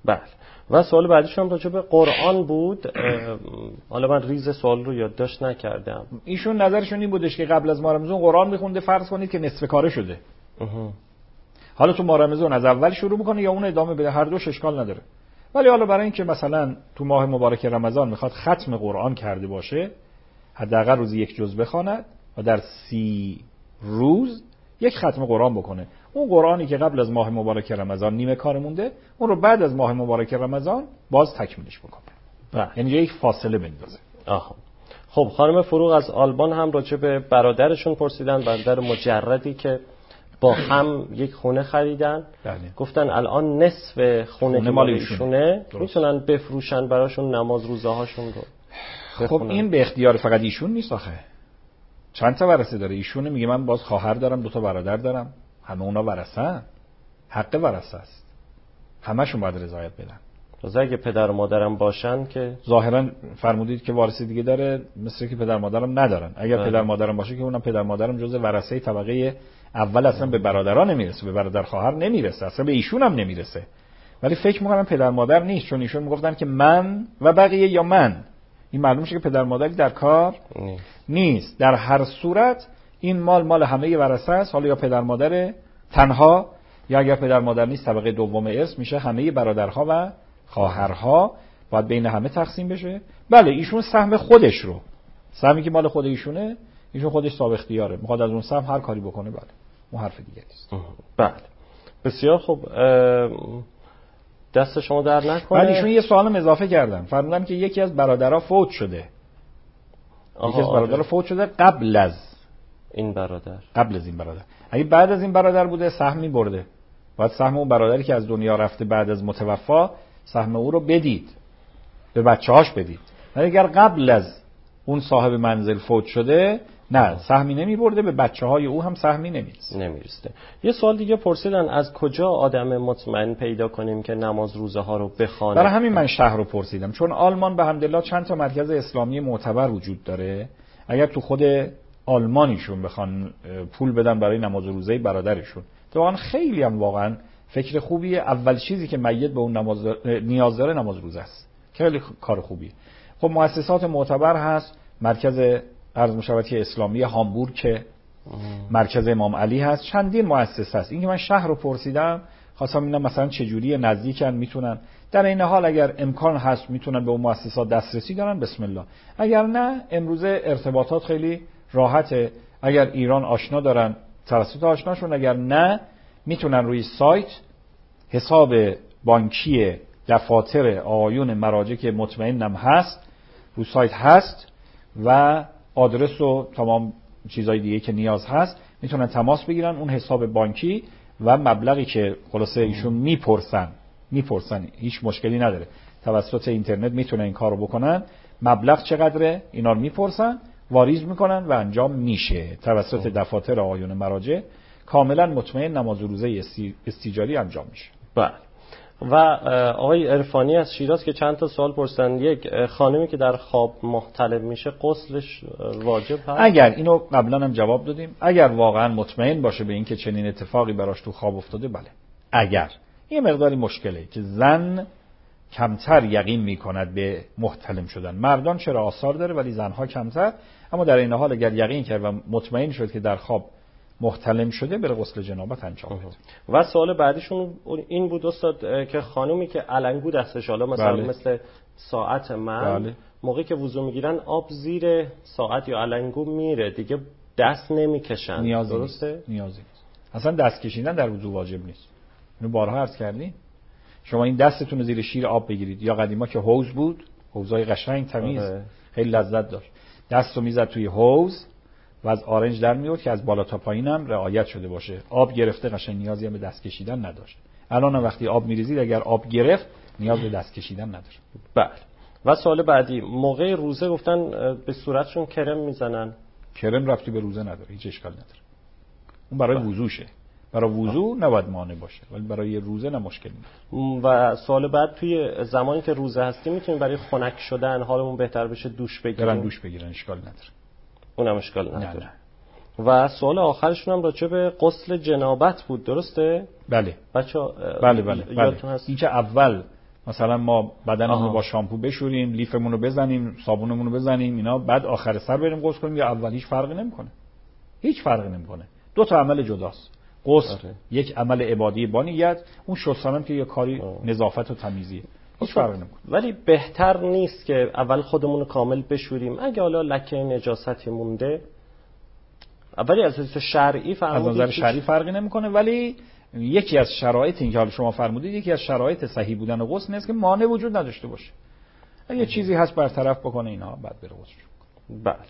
بله. و سوال بعدیش هم راجع به قرآن بود. حالا من ریز سوال رو یادداشت نکردم. ایشون نظرشون این بودش که قبل از ماه رمضان قرآن میخونده، فرض کنید که نصف کاره شده. حالا تو ماه رمضان از اول شروع میکنه یا اون ادامه بده، هر دوش اشکال نداره. ولی حالا برای اینکه مثلا تو ماه مبارک رمضان میخواد ختم قرآن کرده باشه، حداقل روزی یک جزء بخواند و در سی روز یک ختم قرآن بکنه. اون قرآنی که قبل از ماه مبارک رمضان نیمه کار مونده، اون رو بعد از ماه مبارک رمضان باز تکمیلش بکنه. بله. یعنی یک فاصله بندازه. آها. خب خانم فروغ از آلمان هم راجع به برادرشون پرسیدن، برادر مجردی که با هم یک خونه خریدن. بله. گفتن الان نصف خونه, خونه مال ایشونه، میتونن بفروشن براشون نماز روزه هاشون رو بخونن. خب این به اختیار فقط ایشون نیست آخه. چند تا ورثه داره ایشونه؟ میگه من باز خواهر دارم، دو تا برادر دارم، همه اونا ورثه‌ان، حق ورثه است، همشون باید رضایت بدن. تازه اگه پدر و مادرم باشن که ظاهرا فرمودید که وارث دیگه داره، مثل که پدر مادرم ندارن. اگر آه. پدر مادرم باشه که اونم پدر مادرم جزء ورثه طبقه اول اصلا به برادران نمیرسه، به برادر خواهر نمیرسه، اصلا به ایشون هم نمیرسه. ولی فکر میکنم پدر مادر نیست، چون ایشون میگفتن که من و بقیه یا من. این معلوم میشه که پدر مادری در کار نیست. نیست. در هر صورت این مال مال همه ورثه است. حالا یا پدر مادر تنها، یا اگر پدر مادر نیست طبقه دوم ارث میشه همه برادرها و خواهرها، باید بین همه تقسیم بشه. بله ایشون سهم خودش رو، سهمی که مال خود ایشونه، ایشون خودش صاحب اختیاره، میخواد از اون سهم هر کاری بکنه. بله اون حرف دیگه است. بله بسیار خوب، دست شما در نکنه. بعد ایشون یه سوالم اضافه کردن، فرمودن که یکی از برادرها فوت شده. یکی از برادرها فوت شده قبل از این برادر. قبل از این برادر. اگه بعد از این برادر بوده سهمی برده، باید سهم اون برادری که از دنیا رفته بعد از متوفا سهم او رو بدید، به بچه‌هاش بدید. ولی اگر قبل از اون صاحب منزل فوت شده، نه سهمی نمی برده، به بچه‌های او هم سهمی نمیرسه. نمیرسه. یه سوال دیگه پرسیدن، از کجا آدم مطمئن پیدا کنیم که نماز روزه ها رو بخونه؟ برای همین من شهر رو پرسیدم، چون آلمان به حمدالله چند تا مرکز اسلامی معتبر وجود داره. اگر تو خود آلمانیشون بخوان پول بدن برای نماز روزه برادرشون، واقعا خیلی هم واقعا فکر خوبیه. اول چیزی که میت به اون نماز نیاز داره نماز روزه است. خیلی کار خوبیه. خب مؤسسات معتبر هست، مرکز ارز مشاورتی اسلامی هامبورگ که مرکز امام علی هست، چندین مؤسسه هست. این که من شهر رو پرسیدم خواستم ببینم مثلا چه جوری نزدیکن، میتونن در این حال اگر امکان هست میتونن به اون مؤسسات دسترسی دارن، بسم الله. اگر نه امروزه ارتباطات خیلی راحته، اگر ایران آشنا دارن توسط آشناشون، اگر نه میتونن روی سایت حساب بانکی دفاتر آیون مراجع که مطمئنم هست رو سایت هست و آدرس و تمام چیزای دیگه که نیاز هست، میتونن تماس بگیرن اون حساب بانکی و مبلغی که خلاصه ایشون میپرسن میپرسن هیچ مشکلی نداره، توسط اینترنت میتونن این کارو بکنن. مبلغ چقدره اینا رو میپرسن، واریز میکنن و انجام میشه توسط دفاتر آیون مراجع. کاملا مطمئن نماز روزه استیجاری انجام میشه. بله. و آقای عرفانی از شیراز که چند تا سوال پرسیدن، یک خانمی که در خواب محتلم میشه غسلش واجب هست؟ اگر اینو قبلا هم جواب دادیم، اگر واقعا مطمئن باشه به اینکه چنین اتفاقی براش تو خواب افتاده، بله. اگر یه مقداری مشکله که زن کمتر یقین میکند به محتلم شدن، مردان چرا آثار داره ولی زنها کمتر، اما در این حال اگر یقین کرد و مطمئن شد که در خواب محتلم شده، بره غسل جنابت انجام بده. و سوال بعدیشون این بود استاد که خانومی که علنگو دستش، حالا مثلا بله. مثل ساعت من بله. موقعی که وضو میگیرن آب زیر ساعت یا علنگو میره دیگه، دست نمیکشن، نیازی درسته؟ نیست. نیازی نیست. اصلا دست کشیدن در وضو واجب نیست. اینو بارها عرض کردیم. شما این دستتون رو زیر شیر آب بگیرید، یا قدیما که حوض بود، حوضای قشنگ تمیز آه. خیلی لذت داشت، دست رو میزد توی حوض و از آرنج در میورد که از بالا تا پایین هم رعایت شده باشه، آب گرفته قشنگ نیازی هم به دست کشیدن نداشت. الان هم وقتی آب میریزید اگر آب گرفت نیاز به دست کشیدن نداره. بله. و سوال بعدی، موقع روزه گفتن به صورتشون کرم میزنن. کرم ربطی به روزه نداره، هیچ اشکال نداره. اون برای وضوشه، برای وضو نباید مانع باشه، ولی برای روزه نه مشکلی نداره. و سوال بعد، توی زمانی که روزه هستیم میتونیم برای خنک شدن حالمون بهتر بشه دوش بگیریم؟ برن دوش بگیرن، اشکال نداره. اونم اشکال نداره. نه نه. و سوال آخرشون هم راجع به غسل جنابت بود، درسته؟ بله. بچه‌ها بله بله. بله. این که اول مثلا ما بدنمون رو با شامپو بشوریم، لیفمون رو بزنیم، صابونمون رو بزنیم اینا، بعد آخر سر بریم غسل کنیم، یا اول هیچ فرقی نمیکنه. هیچ فرقی نمیکنه. دو تا عمل جداست. غسل آره. یک عمل عبادی با نیت، اون شستن که یه کاری آه. نظافت و تمیزیه. هیچ فرقی نمیکنه. ولی بهتر نیست که اول خودمون رو کامل بشوریم، اگه حالا لکه نجاستی مونده، ولی از نظر شرعی از نظر شرعی فرقی نمیکنه. ولی یکی از شرایط این که حالا شما فرمودید، یکی از شرایط صحیح بودن غسل نیست که مانع وجود نداشته باشه. اگه چیزی هست برطرف بکنه اینا، بعد بره غسل. بله.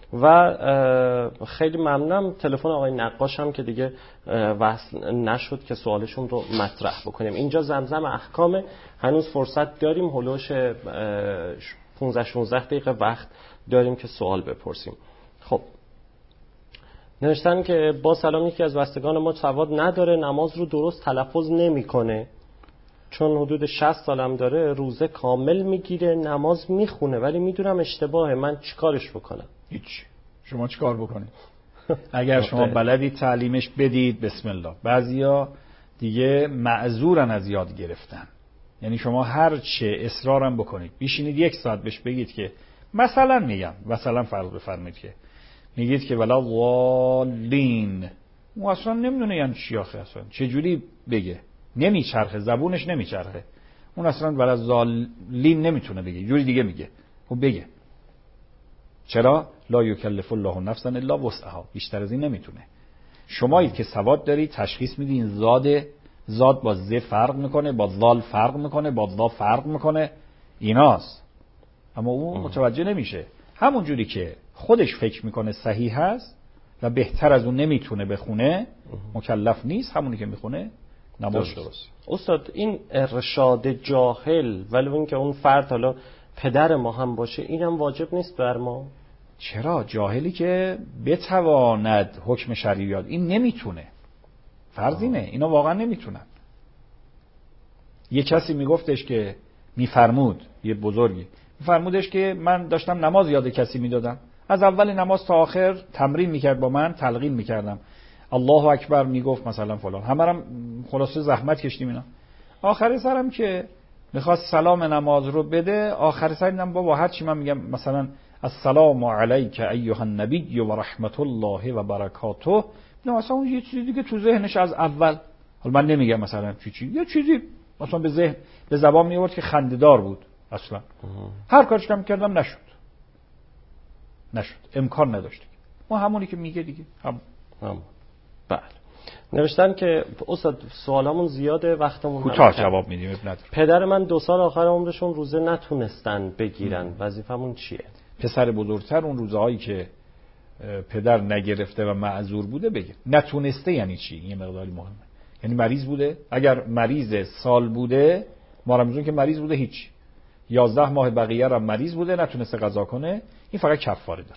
و خیلی ممنونم. تلفن آقای نقاش هم که دیگه وصل نشد که سوالشون رو مطرح بکنیم. اینجا زمزم احکام، هنوز فرصت داریم، هلوش پانزده شانزده دقیقه وقت داریم که سوال بپرسیم. خب نوشتن که با سلام، یکی از بستگان ما سواد نداره، نماز رو درست تلفظ نمیکنه، چون حدود شصت سالم داره، روزه کامل میگیره، نماز میخونه، ولی میدونم اشتباهه، من چیکارش بکنم؟ هیچ. شما چیکار بکنید؟ اگر شما بلدی تعلیمش بدید، بسم الله. بعضیا دیگه معذورن از یاد گرفتن. یعنی شما هر چه اصرارم بکنید، بیشینید یک ساعت بهش بگید که مثلا میگم مثلا فرض بفرمایید که میگید که ولا ضالین، اون اصلا نمیدونه یعنی چی آخه، اصلا چه جوری بگه، نمیچرخه، زبونش نمیچرخه، اون اصلا ولا ضالین نمیتونه بگه، جوری دیگه میگه. خب بگه. چرا؟ لا یکلف الله نفسا الا وسعها، بیشتر از این نمیتونه. شمایید که سواد داری، تشخیص میدی این زاده، زاد با ز فرق میکنه، با ذال فرق میکنه، با ضا فرق میکنه، ایناست. اما اون متوجه نمیشه. همون جوری که خودش فکر میکنه صحیح هست و بهتر از اون نمیتونه بخونه، مکلف نیست، همونی که میخونه نماز درست. استاد این ارشاد جاهل، ولی اون که اون فرد حالا پدر ما هم باشه، اینم واجب نیست بر ما؟ چرا؟ جاهلی که بتواند حکم شرعی یاد، این نمیتونه. فرض اینه اینا واقعا نمیتونن. یه کسی میگفتش که میفرمود، یه بزرگی میفرمودش که من داشتم نماز یاد کسی میدادم، از اول نماز تا آخر تمرین میکرد با من، تلقین میکردم، الله اکبر میگفت مثلا فلان، همه خلاصه زحمت کشیدیم اینا. آخر سرم که میخواست سلام نماز رو بده، آخر سر دیدم بابا هر چی من میگم مثلا السلام علیک ایها النبی و رحمت الله و برکاته، نه مثلا اون یه چیزی دیگه تو ذهنش از اول، حالا من نمیگم مثلا چی چی، یه چیزی مثلا به ذهن به زبان میورد که خنده‌دار بود. اصلا هر کارش کم کردم نشد نشد امکان نداشت. ما همونی که میگه دیگه هم هم بله. نوشتن که استاد سوالامون زیاده، وقتمون کوتاه جواب میدیم، اب نداره. پدر من دو سال آخر عمرشون روزه نتونستن بگیرن، وظیفمون چیه؟ پسر بزرگتر اون روزهایی که پدر نگرفته و معذور بوده بگیر. نتونسته یعنی چی؟ یه مقداری مهمه. یعنی مریض بوده. اگر مریض سال بوده، ما رمزون که مریض بوده هیچ. یازده ماه بقیه را مریض بوده نتونسته قضا کنه، این فقط کفاره داره.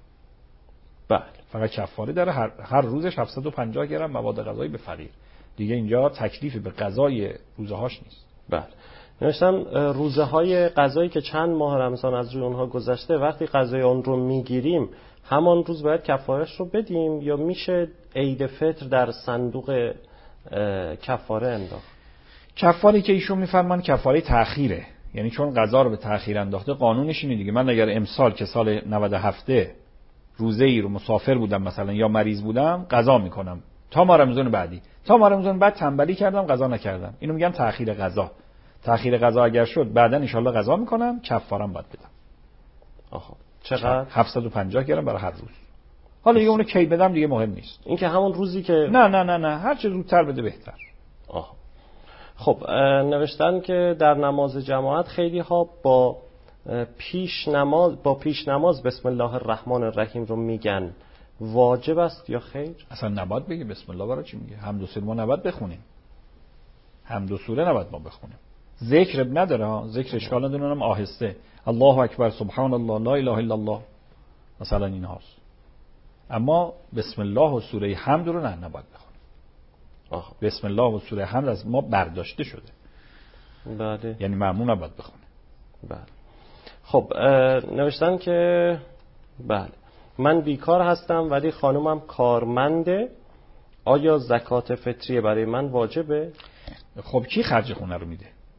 بله، فقط کفاره داره. هر, هر روزش هفتصد و پنجاه گرم مواد غذایی به فقیر. دیگه اینجا تکلیفی به قضای روزهاش نیست. بله. نوشتم روزه های قضایی که چند ماه رمضان از روی اونها گذشته، وقتی قضای اون رو میگیریم همان روز باید کفارش رو بدیم یا میشه عید فطر در صندوق کفاره انداخت؟ کفاری که ایشون میفرمان کفاره تأخیره، یعنی چون قضا رو به تأخیر انداخته قانونش اینه دیگه. من اگر امسال که سال نود و هفت روزه ای رو مسافر بودم مثلا یا مریض بودم، قضا میکنم تا ماه رمضان بعدی، تا ماه رمضان بعد تنبلی کردم قضا نکردم، اینو میگم تأخیر قضا. تأخیر قضا اگر شد بعدن ان شاءالله قضا میکنم، کفارم باید بدم. آها چقدر؟ هفتصد و پنجاه گرم برای هر روز. حالا دیگه اونو کی بدم دیگه مهم نیست. این که همون روزی که نه نه نه نه هر چه زودتر بده بهتر. آها. خب نوشتن که در نماز جماعت خیلی ها با پیش نماز با پیش نماز بسم الله الرحمن الرحیم رو میگن، واجب است یا خیر؟ اصلا نباید بگی بسم الله. برای چی میگه؟ حمد و سوره ما نباید بخونیم. حمد و سوره نباید ما بخونیم. ذکر نداره ها، ذکر اشکال نداره، اونم آهسته. الله اکبر، سبحان الله، لا اله الا الله، مثلا این هاست. اما بسم الله و سوره حمد رو نه نباید بخونیم. آه. بسم الله و سوره حمد از ما برداشته شده. بله. یعنی مأمون نباید بخونه. بله. خب نوشتن که بله من بیکار هستم ولی خانومم کارمنده، آیا زکات فطریه برای من واجبه؟ خب کی خرج خونه رو میده؟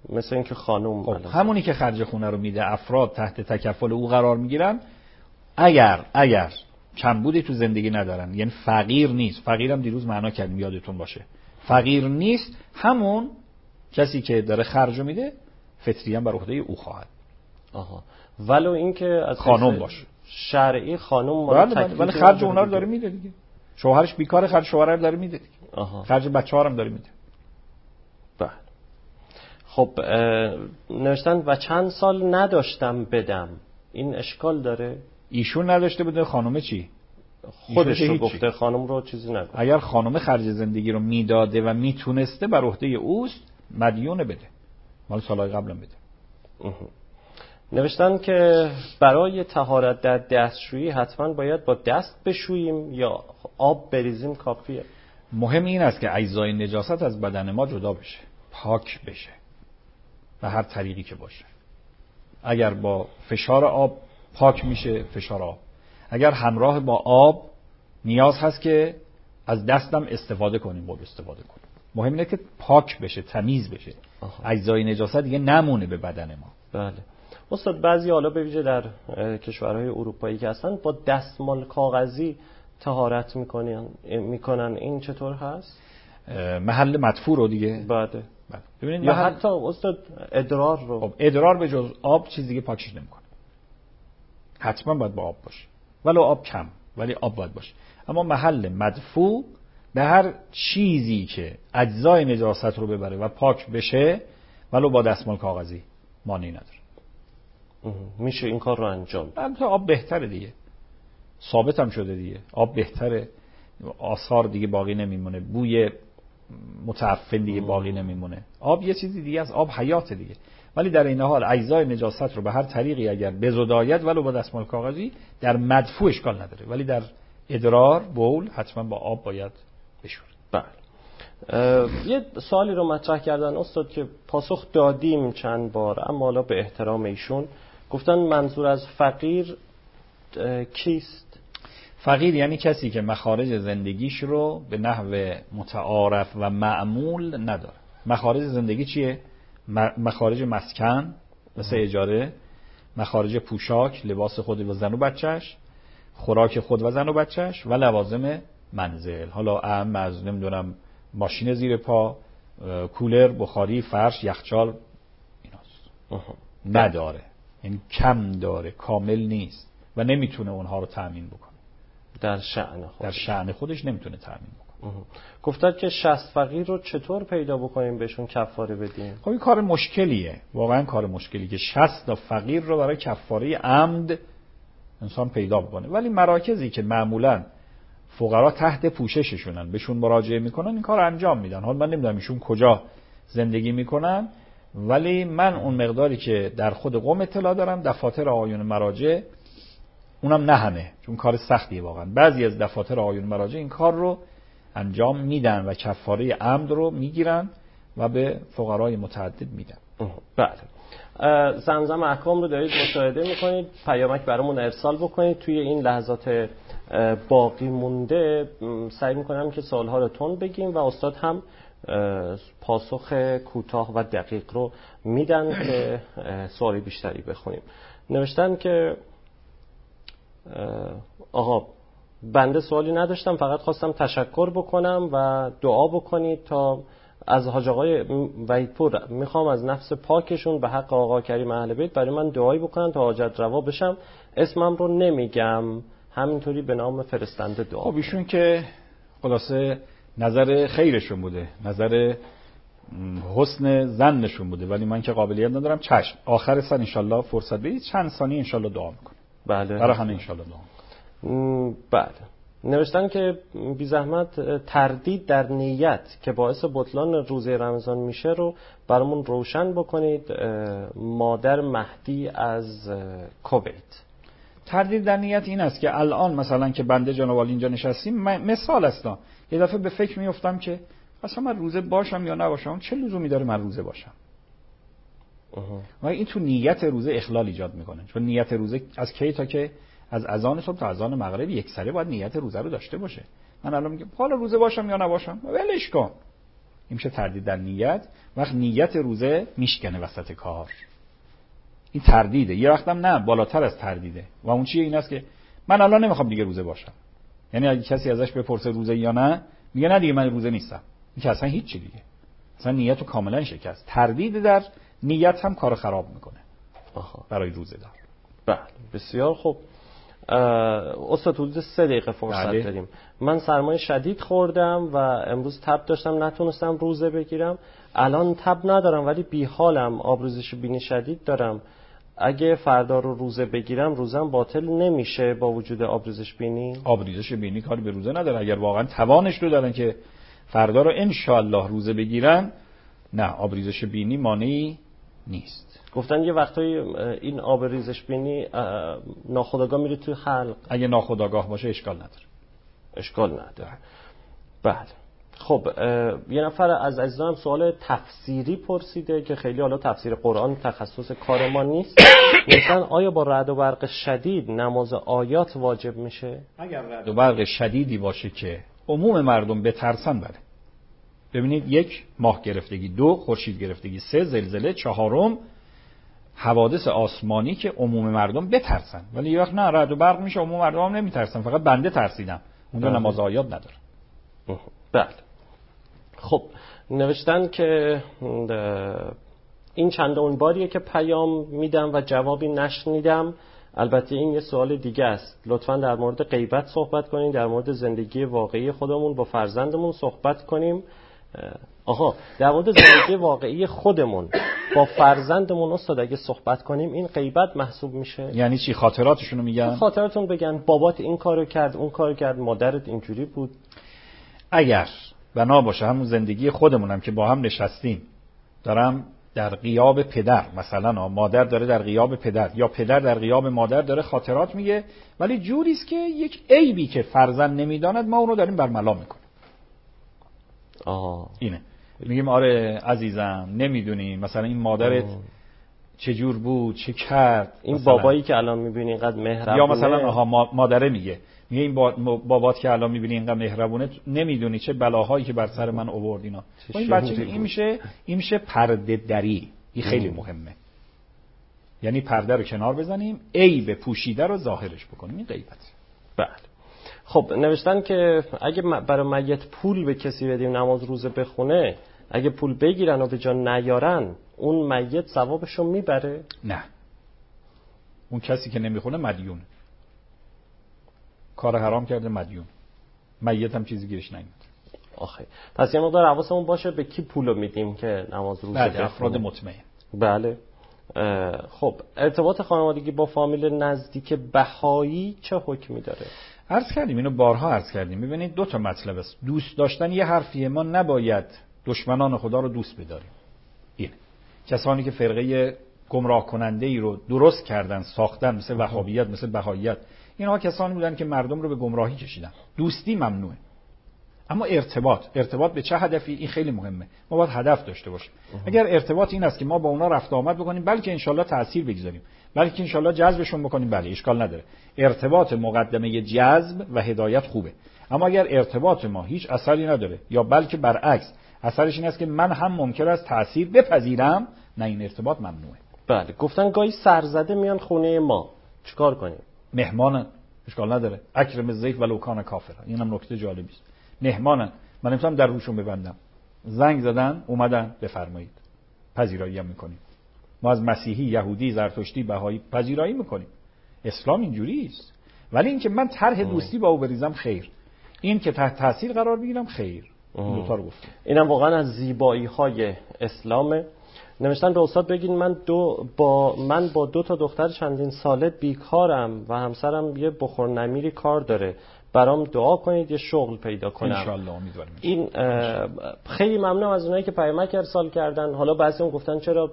مثل اینکه خانم خب همونی که خرج خونه رو میده افراد تحت تکفل او قرار میگیرن، اگر اگر کمبودی تو زندگی ندارن، یعنی فقیر نیست، فقیرم دیروز معنا کردیم یادتون باشه، فقیر نیست، همون کسی که داره خرج میده فطری هم بر عهده او خواهد. آها، ولو اینکه از خانم باشه، شرعی خانم ولی بله ولی خرج اونا رو داره میده دیگه. شوهرش بیکاره، خرج شوهر رو داره میده دیگه. آها. خرج بچه‌ها هم داره میده. بله. خب نوشتن و چند سال نداشتم بدم، این اشکال داره؟ ایشون نداشته بوده، خانومه چی؟ خودش رو گفته، خانم رو چیزی نگفته. اگر خانومه خرج زندگی رو میداده و میتونسته بر عهده اوست، مدیون بده، مال سالهای قبلم بده. نوشتن که برای طهارت در دستشویی حتما باید با دست بشوییم یا آب بریزیم کافیه؟ مهم این است که اجزای نجاست از بدن ما جدا بشه، پاک بشه به هر طریقی که باشه. اگر با فشار آب پاک میشه، فشار آب. اگر همراه با آب نیاز هست که از دستم استفاده کنیم، با استفاده کنیم. مهم اینه که پاک بشه، تمیز بشه، اجزای نجاست دیگه نمونه به بدن ما. بله استاد، بعضی حالا به ویژه در کشورهای اروپایی که هستن با دستمال کاغذی طهارت میکنن میکنن این چطور هست؟ محل مدفوع رو دیگه. بله. ببینید یا محل... حتی استاد ادرار رو. خب ادرار به جز آب چیز دیگه پاکش نمیکنه. حتما باید با آب باشه. ولو آب کم، ولی آب باید باشه. اما محل مدفوع به هر چیزی که اجزای نجاست رو ببره و پاک بشه، ولو با دستمال کاغذی مانعی نداره. میشه این کار رو انجام داد. البته آب بهتره دیگه، ثابت هم شده دیگه، آب بهتره، آثار دیگه باقی نمیمونه، بوی متعفن دیگه باقی نمیمونه. آب یه چیزی دیگه از آب حیات دیگه. ولی در این حال اجزای نجاست رو به هر طریقی اگر بزداید ولو با دستمال کاغذی در مدفوع اشکال نداره، ولی در ادرار بول حتما با آب باید بشوره. بله. یه سوالی رو مطرح کردن استاد که پاسخ دادیم چند بار، اما حالا به احترام ایشون گفتن منظور از فقیر کیست؟ فقیر یعنی کسی که مخارج زندگیش رو به نحو متعارف و معمول نداره. مخارج زندگی چیه؟ مخارج مسکن مثل اجاره، مخارج پوشاک، لباس خود و زن و بچهش، خوراک خود و زن و بچهش و لوازم منزل. حالا اهم از نمیدونم ماشین زیر پا، کولر، بخاری، فرش، یخچال ایناست. نداره، یعنی کم داره، کامل نیست و نمیتونه اونها رو تأمین بکنه. در شأن خودش در شأن خودش نمیتونه تأمین بکنه. گفتن که شصت فقیر رو چطور پیدا بکنیم بهشون کفاره بدیم؟ خب این کار مشکلیه، واقعا کار مشکلی که شصت تا فقیر رو برای کفاره عمد انسان پیدا بکنه. ولی مراکزی که معمولاً فقرا تحت پوشششونن بهشون مراجعه میکنن این کار انجام میدن. حالا من نمیدونم ایشون کجا زندگی میکنن، ولی من اون مقداری که در خود قم اطلاع دارم دفاتر آیون مراجع، اونم نه همه چون کار سختیه واقعا، بعضی از دفاتر آیون مراجع این کار رو انجام میدن و کفاره عمد رو میگیرن و به فقرای متعدد میدن. بله. زمزم احکام رو دارید مشاهده میکنید، پیامک برامون ارسال بکنید. توی این لحظات باقی مونده سعی میکنم که سوالها رو تون بگیم و استاد هم پاسخ کوتاه و دقیق رو میدن که سوالی بیشتری بخونیم. نوشتن که آقا بنده سوالی نداشتم، فقط خواستم تشکر بکنم و دعا بکنید تا از حاج آقای وحیدپور میخوام از نفس پاکشون به حق آقا کریم اهل بیت برای من دعایی بکنن تا حاجت روا بشم. اسمم رو نمیگم، همینطوری به نام فرستنده دعا. خب ایشون که خلاصه نظر خیرشون بوده، نظر حسن ظنشون بوده، ولی من که قابلیت ندارم. چشم آخر سال انشالله فرصت بدید چند ثانیه انشالله دعا میکنم. بله برای همه انشالله دعا میکنم. بله. نوشتن که بی زحمت تردید در نیت که باعث بطلان روزه رمضان میشه رو برامون روشن بکنید. مادر مهدی از کویت. تردید در نیت این است که الان مثلا که بنده جناب عالی اینجا نشستیم، مثال است، یه دفعه به فکر میافتم که اصلا من روزه باشم یا نباشم، چه لزومی داره من روزه باشم؟ و این تو نیت روزه اخلال ایجاد میکنه، چون نیت روزه از کی تا که از اذان صبح تا اذان مغرب یکسره باید نیت روزه رو داشته باشه. من الان میگم حالا روزه باشم یا نباشم، ولش کن، میشه تردید در نیت. وقت نیت روزه میشکنه وسط کار، این تردیده. یه وقتم نه، بالاتر از تردیده. و اون چیه؟ این است که من الان نمیخوام دیگه روزه باشم. یعنی اگه کسی ازش بپرسه روزه یا نه، میگه نه دیگه من روزه نیستم. این که اصلا هیچ چی دیگه، اصلا نیتو کاملا شکست. تردید در نیت هم کارو خراب میکنه آها. برای روزه دار. بله بسیار خوب. استاد حدود سه دقیقه فرصت بله. داریم. من سرمای شدید خوردم و امروز تب داشتم، نتونستم روزه بگیرم. الان تب ندارم ولی بیحالم، آبریزش بینی شدید دارم. اگه فردا رو روزه بگیرم روزم باطل نمیشه با وجود آبریزش بینی؟ آبریزش بینی کاری به روزه نداره. اگر واقعا توانش رو دارن که فردا رو انشالله روزه بگیرن، نه، آبریزش بینی مانعی نیست. گفتن یه وقتایی این آبریزش بینی ناخودآگاه میره توی حلق. اگه ناخودآگاه باشه اشکال نداره. اشکال نداره. بله. خب یه نفر از عزیزانم سوال تفسیری پرسیده که خیلی حالا تفسیر قرآن تخصص کار ما نیست. مثلا آیا با رعد و برق شدید نماز آیات واجب میشه؟ اگر رعد و برق شدیدی باشه که عموم مردم بترسن، بله. ببینید، یک، ماه گرفتگی، دو، خورشید گرفتگی، سه، زلزله، چهارم، حوادث آسمانی که عموم مردم بترسن. ولی یه وقت نه، رعد و برق میشه عموم مردم هم نمیترسن، فقط بنده ترسیدم، اونجا نماز آیات نداره. بله. خب نوشتن که این چندمین باریه که پیام میدم و جوابی نشنیدم. البته این یه سوال دیگه است. لطفاً در مورد غیبت صحبت کنیم، در مورد زندگی واقعی خودمون با فرزندمون صحبت کنیم. آها، در مورد زندگی واقعی خودمون با فرزندمون استاد اگه صحبت کنیم این غیبت محسوب میشه؟ یعنی چی؟ خاطراتشونو میگن؟ خاطراتون بگن بابات این کارو کرد، اون کارو کرد، مادرت اینجوری بود. اگر بنا باشه همون زندگی خودمونم که با هم نشستیم، دارم در غیاب پدر، مثلا مادر داره در غیاب پدر یا پدر در غیاب مادر داره خاطرات میگه، ولی جوریست که یک عیبی که فرزند نمیداند ما اونو داریم برملا میکنیم. آه. اینه میگیم آره عزیزم نمیدونی مثلا این مادرت آه. چجور بود، چه کرد. این بابایی که الان میبینی اینقدر مهربونه، یا مثلا آها مادره میگه میگه این بابات که الان میبینی اینقدر مهربونه، نمیدونی چه بلاهایی که بر سر من آورد اینا. این بچه این میشه این میشه پرده دری. این خیلی مهمه. یعنی پرده رو کنار بزنیم، عیب پوشیده رو ظاهرش بکنیم. این غیبت. بله. خب نوشتن که اگه برای میت پول به کسی بدیم نماز روزه بخونه، اگه پول بگیرن و به جا نیارن اون میت ثوابشو میبره؟ نه، اون کسی که نمیخونه مدیون، کار حرام کرده، مدیون. میت هم چیزی گیرش نمیاد. آخه پس یه مقدار حواسمون باشه به کی پولو میدیم که نماز روزه بخونه. افراد مطمئن. بله. خب ارتباط خانوادگی با فامیل نزدیک بهایی چه حکمی داره؟ عرض کردیم اینو بارها عرض کردیم. ببینید دو تا مطلب است. دوست داشتن یه حرفیه، ما نباید دشمنان خدا رو دوست بداریم. این کسانی که فرقه گمراه کننده ای رو درست کردن، ساختن، مثل وهابیت، مثل بهاییت، اینها کسانی بودن که مردم رو به گمراهی کشیدن. دوستی ممنوعه، اما ارتباط ارتباط به چه هدفی؟ این خیلی مهمه. ما باید هدف داشته باشیم. اگر ارتباط این است که ما با اونا رفت آمد بکنیم، بلکه انشالله تأثیر بگذاریم، بلکه انشالله جذبشون بکنیم، بله اشکال نداره. ارتباط مقدمه جذب و هدایت خوبه. اما اگر ارتباط ما هیچ اثری نداره یا بلکه برعکس اثرش این است که من هم ممکن است تأثیر بپذیرم، نه، این ارتباط ممنوعه. بله. گفتن گاهی سرزده میان خونه ما، چیکار کنیم؟ مهمانن، اشکال نداره. اکرم الضیف ولو کان کافرا. اینم نکته جالبی است. مهمانن، من نمیتونم در روشون ببندم. زنگ زدن اومدن، بفرمایید، پذیرایی هم میکنیم. ما از مسیحی، یهودی، زرتشتی، بهایی پذیرایی میکنیم. اسلام اینجوری است. ولی اینکه من طرح دوستی با او بریزم خیر، این که تحت تاثیر قرار بگیرم خیر. این دو تا رو گفتم. اینم واقعا از زیبایی های اسلامه. نوشتن به استاد بگین من دو با من با دو تا دختر چندین ساله بیکارم و همسرم یه بخور نمیری کار داره، برام دعا کنید یه شغل پیدا کنم. انشالله امیدواریم. این خیلی ممنونم از اونایی که پیامک ارسال کردن. حالا بعضی‌ها گفتن چرا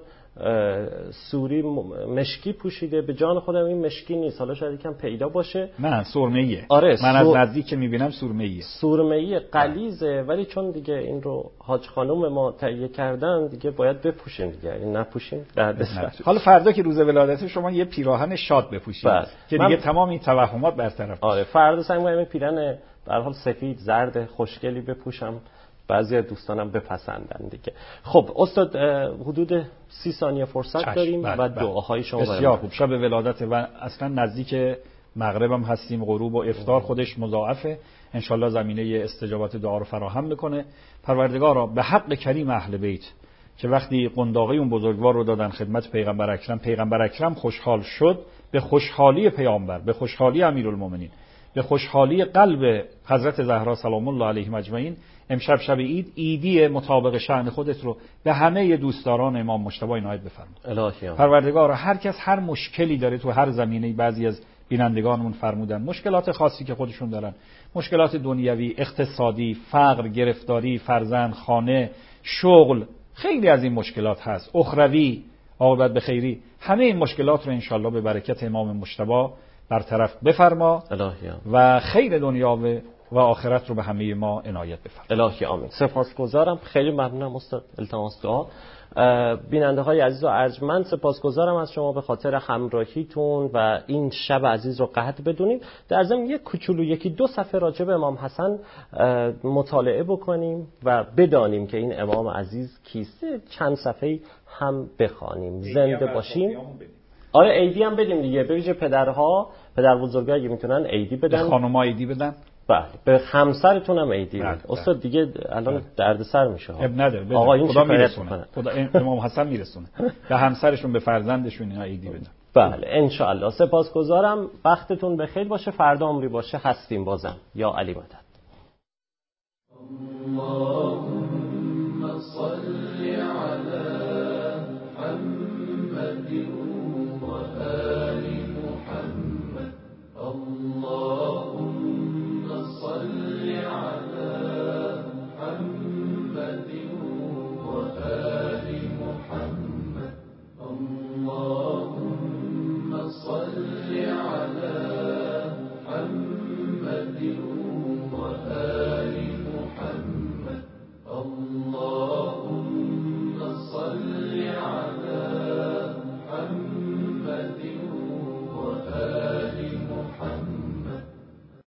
سوری مشکی پوشیده، به جان خودم این مشکی نیست، حالا شاید یکم پیدا باشه. نه، سرمه‌ایه. آره، من سور... از نزدیک که میبینم سرمه‌ایه. سرمه‌ای غلیظه، ولی چون دیگه این رو حاج خانم ما تهیه کردن دیگه باید بپوشیم دیگه. این نپوشیم دردسر. حالا فردا که روز ولادت شما یه پیراهن شاد بپوشید که دیگه من... تمام این توهمات برطرف. آره، فردا سعی می‌کنم پیراهن به هر حال سفید زرد خوشگلی بپوشم بعضی از دوستانم بپسندن دیگه. خب استاد حدود سی ثانیه فرصت چشم. داریم بله، و بله. دعاهای شما بسیار خوب. شب ولادت و اصلا نزدیک مغرب هم هستیم، غروب و افطار خودش مضاعفه، انشالله زمینه استجابت دعا رو فراهم میکنه. پروردگارا به حق کریم اهل بیت که وقتی قنداقی اون بزرگوار رو دادن خدمت پیغمبر اکرم، پیغمبر اکرم خوشحال شد، به خوشحالی پیامبر، به خوشحالی امیرالمومنین، به خوشحالی قلب حضرت زهرا سلام الله علیهم اجمعین، امشب شب عید عیدی مطابق شأن خودت رو به همه دوستداران امام مجتبی عنایت بفرما. الهی پروردگار هر کس هر مشکلی داره تو هر زمینه‌ای، بعضی از بینندگانمون فرمودن مشکلات خاصی که خودشون دارن، مشکلات دنیوی، اقتصادی، فقر، گرفتاری، فرزند، خانه، شغل، خیلی از این مشکلات هست، اخروی، عاقبت به خیری، همه این مشکلات رو انشالله به برکت امام مجتبی برطرف بفرما و خیر دنیا و آخرت رو به همه ما عنایت بفرما. الهی آمین. سپاسگزارم، خیلی ممنونم استاد. التماس دعا. بیننده های عزیز و ارجمند، سپاسگزارم از شما به خاطر همراهیتون و این شب عزیز رو قدر بدونید. در ضمن یک کوچولو یکی دو صفحه راجع به امام حسن مطالعه بکنیم و بدانیم که این امام عزیز کیسته، چند صفحه هم بخوانیم. زنده باشیم. آره عیدی هم بدیم دیگه، به ویژه پدرها، پدر بزرگا اگه میتونن عیدی بدن، خانم‌ها عیدی بدن. بله، به همسرتون هم عیدی بدن. استاد دیگه الان دردسر میشه. اب نداره، آقا این خدا میرسونه، خدا امام حسن میرسونه به همسرشون، به فرزندشون اینا عیدی بدن. بله ان شاء الله. سپاسگزارم، وقتتون بخیر باشه، فردا عمری باشه، هستیم بازم. یا علی مدد. اللهم صل